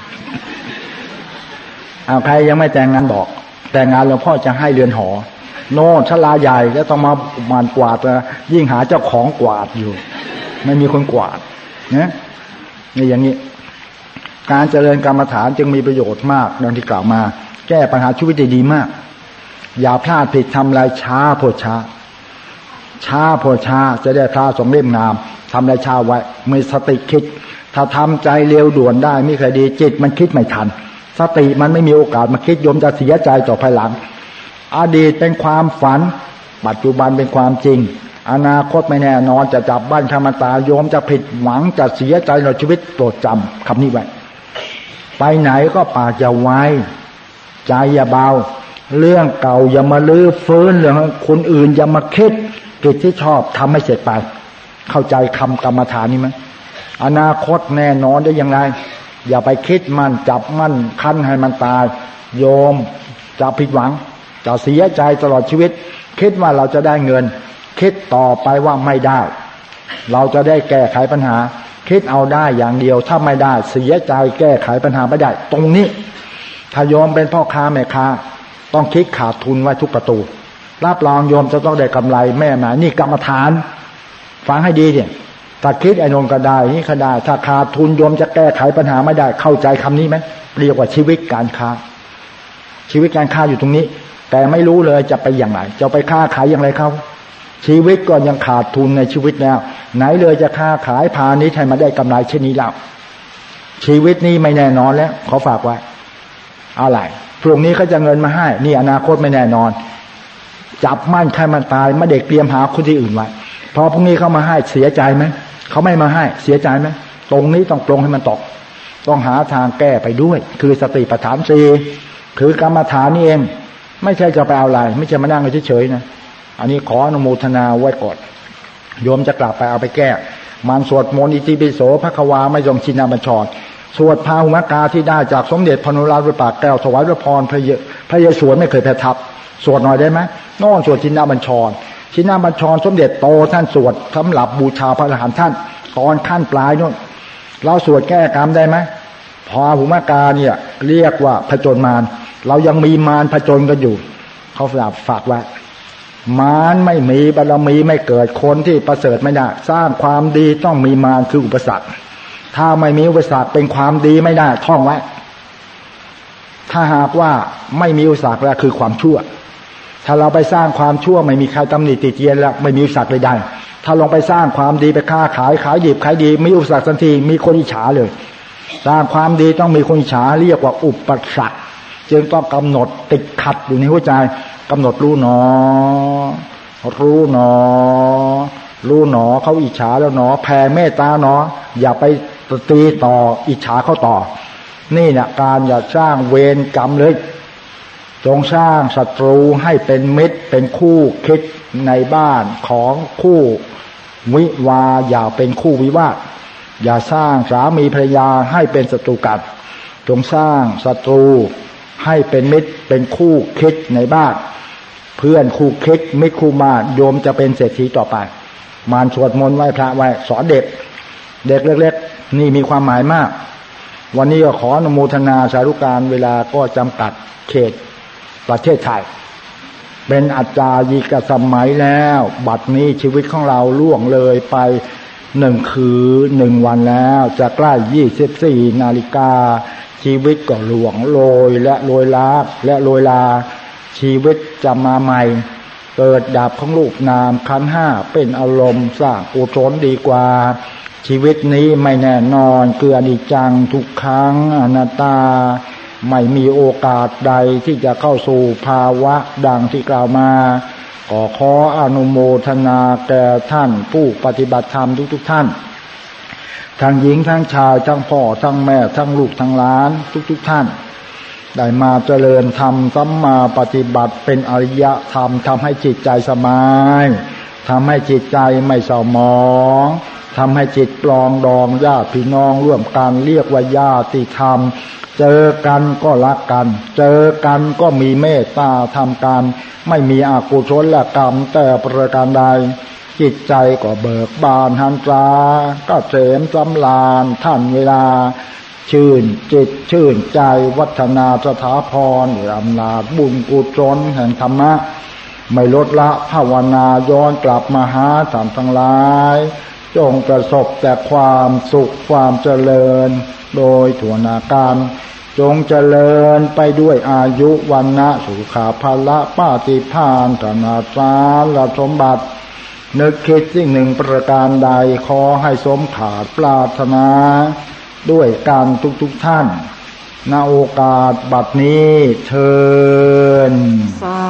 เอาใครยังไม่แต่งงานบอกแต่งงานหลวงพ่อจะให้เรือนหอโน่นศาลาใหญ่แล้วต้องมาหมั่นกวาดนะยิ่งหาเจ้าของกวาดอยู่ไม่มีคนกวาดนะนี่อย่างนี้การเจริญกรรมฐานจึงมีประโยชน์มากดังที่กล่าวมาแก้ปัญหาชีวิตได้ดีมากอย่าพลาดผิดทำอะไรช้าโพดช้าช้าโพดช้าจะได้พระสงฆ์เล่มงามทำอะไรช้าไว้มีสติคิดถ้าทำใจเร็วด่วนได้ไม่เคยดีจิตมันคิดไม่ทันสติมันไม่มีโอกาสมาคิดโยมจะเสียใจต่อภายหลังอดีตเป็นความฝันปัจจุบันเป็นความจริงอนาคตไม่แน่นอนจะจับบ้านคำตาโยมจะผิดหวังจะเสียใจในชีวิตโปรดจำคำนี้ไว้ไปไหนก็ปากอย่าไว้ใจอย่าเบาเรื่องเก่าอย่ามาลื้อฟื้นเรื่องคนอื่นอย่ามาคิดกิจที่ชอบทำให้เสร็จไปเข้าใจคำกรรมฐานนี้ไหมอนาคตแน่นอนได้อย่างไรอย่าไปคิดมันจับมันคั้นให้มันตายโยมจะผิดหวังจะเสียใจตลอดชีวิตคิดว่าเราจะได้เงินคิดต่อไปว่าไม่ได้เราจะได้แก้ไขปัญหาคิดเอาได้อย่างเดียวถ้าไม่ได้เสียใจแก้ไขปัญหาไม่ได้ตรงนี้ถ้าโยมเป็นพ่อค้าแม่ค้าต้องคิดขาดทุนไว้ทุกประตูรับรองโยมจะต้องได้กำไรแม่หมานี่กรรมฐานฟังให้ดีเนี่ยถ้าคิดไอ้นนก็ได้นี่ก็ได้ถ้าขาดทุนโยมจะแก้ไขปัญหาไม่ได้เข้าใจคำนี้ไหมเรียกว่าชีวิตการค้าชีวิตการค้าอยู่ตรงนี้แต่ไม่รู้เลยจะไปอย่างไรจะไปค้าขายอย่างไรเขาชีวิตก็ยังขาดทุนในชีวิตแล้วไหนเลยจะค้าขายพาณิชย์ให้มาได้กำไรเช่นนี้แล้วชีวิตนี้ไม่แน่นอนแล้วขอฝากไว้อะไรพรุ่งนี้เขาจะเงินมาให้นี่อนาคตไม่แน่นอนจับมั่นใครมันตายไม่เด็กเตรียมหาคนที่อื่นไว้พอพรุ่งนี้เขามาให้เสียใจไหมเขาไม่มาให้เสียใจไหมตรงนี้ต้องปรงให้มันตกต้องหาทางแก้ไปด้วยคือสติปัฏฐานสี่คือกรรมฐานนี่เองไม่ใช่จะไปเอาอะไรไม่ใช่มานั่งเฉยๆนะอันนี้ขออนุโมทนาไว้ก่อนโยมจะกลับไปเอาไปแก้มันสวดมนต์อิติปิโสภควาไม่ต้องชินาบัญชรสวดพาหุมกาที่ได้จากสมเด็จพระนราธิปาสแก้วถวายพระพรพระเยพระเยสวนไม่เคยแพ้ทับสวดหน่อยได้ไหมโน่นสวดชินาบัญชรชินาบัญชรสมเด็จโตท่านสวดสำหรับบูชาพระอรหันต์ท่านตอนขั้นปลายโน่นเราสวดแก้กรรมได้ไหมพาหุมกาเนี่ยเรียกว่าผจญมารเรายังมีมารผจญกันอยู่เขาฝากฝากไว้มารไม่มีบารมีไม่เกิดคนที่ประเสริฐไม่ได้สร้างความดีต้องมีมารคืออุปสรรคถ้าไม่มีอุปสรรคเป็นความดีไม่ได้ท่องไว้ถ้าหากว่าไม่มีอุปสรรคแล้วคือความชั่วถ้าเราไปสร้างความชั่วไม่มีใครตำหนิติเตียนแล้วไม่มีอุปสรรคใดๆถ้าลองไปสร้างความดีไปค้าขายขายดิบขายดีมีอุปสรรคทันทีมีคนอิจฉาเลยสร้างความดีต้องมีคนอิจฉาเรียกว่าอุปสรรคจึงต้องกำหนดติดขัดอยู่ในหัวใจกำหนดรู้หนอรู้หนอรู้หนอเขาอิจฉาแล้วหนอแผ่เมตตาหนออย่าไปตีต่ออิจฉาเขาต่อนี่เนี่ยการอย่าสร้างเวรกรรมเลยจงสร้างศัตรูให้เป็นมิตรเป็นคู่คิดในบ้านของคู่วิวาอย่าเป็นคู่วิวาทอย่าสร้างสามีภรรยาให้เป็นศัตรูกันจงสร้างศัตรูให้เป็นมิตรเป็นคู่คิดในบ้านเพื่อนคู่คิดมิตรคู่มาโยมจะเป็นเศรษฐีต่อไปมารสวดมนต์ไหว้พระไว้สอนเด็กเด็กเล็กๆนี่มีความหมายมากวันนี้ก็ขออนุโมทนาสาธุการเวลาก็จำกัดเขตประเทศไทยเป็นอาจารยิกสมัยแล้วบัดนี้ชีวิตของเราล่วงเลยไปหนึ่งคืนหนึ่งวันแล้วจะใกล้ยี่สิบสี่นาฬิกาชีวิตก็หลวงโรยและโรยลาและโรยลาชีวิตจะมาใหม่เกิดดับของรูปนามขันธ์ห้าเป็นอารมณ์สร้างกุศลดีกว่าชีวิตนี้ไม่แน่นอนคืออนิจจังทุกขังอนัตตาไม่มีโอกาสใดที่จะเข้าสู่ภาวะดังที่กล่าวมาก็ขออนุโมทนาแก่ท่านผู้ปฏิบัติธรรมทุกๆท่านทั้งหญิงทั้งชายทั้งพ่อทั้งแม่ทั้งลูกทั้งหลานทุกๆท่านได้มาเจริญธรรมสัมมาปฏิบัติเป็นอริยธรรมทำให้จิตใจสบายทำให้จิตใจไม่เศร้าหมองทำให้จิตปลองดองญาติพี่น้องร่วมกันเรียกว่าญาติธรรมเจอกันก็รักกันเจอกันก็มีเมตตาทำกันไม่มีอกุศลกรรมแต่ประการใดจิตใจก็เบิกบานหันตราก็เสมสำราญท่านเวลาชื่นจิตชื่นใจวัฒนาสถาพรอำนาจบุญกุศลแห่งธรรมะไม่ลดละภาวนาย้อนกลับมาหาท่านทั้งหลายจงประสบแต่ความสุขความเจริญโดยทั่วหน้ากันจงเจริญไปด้วยอายุวันนะสุขภาละปาฏิภาณธนาสารสมบัตินึกคิดสิ่งหนึ่งประการใดขอให้สมขาดปรารถนาด้วยการทุกๆท่านณโอกาสบัดนี้เชิญ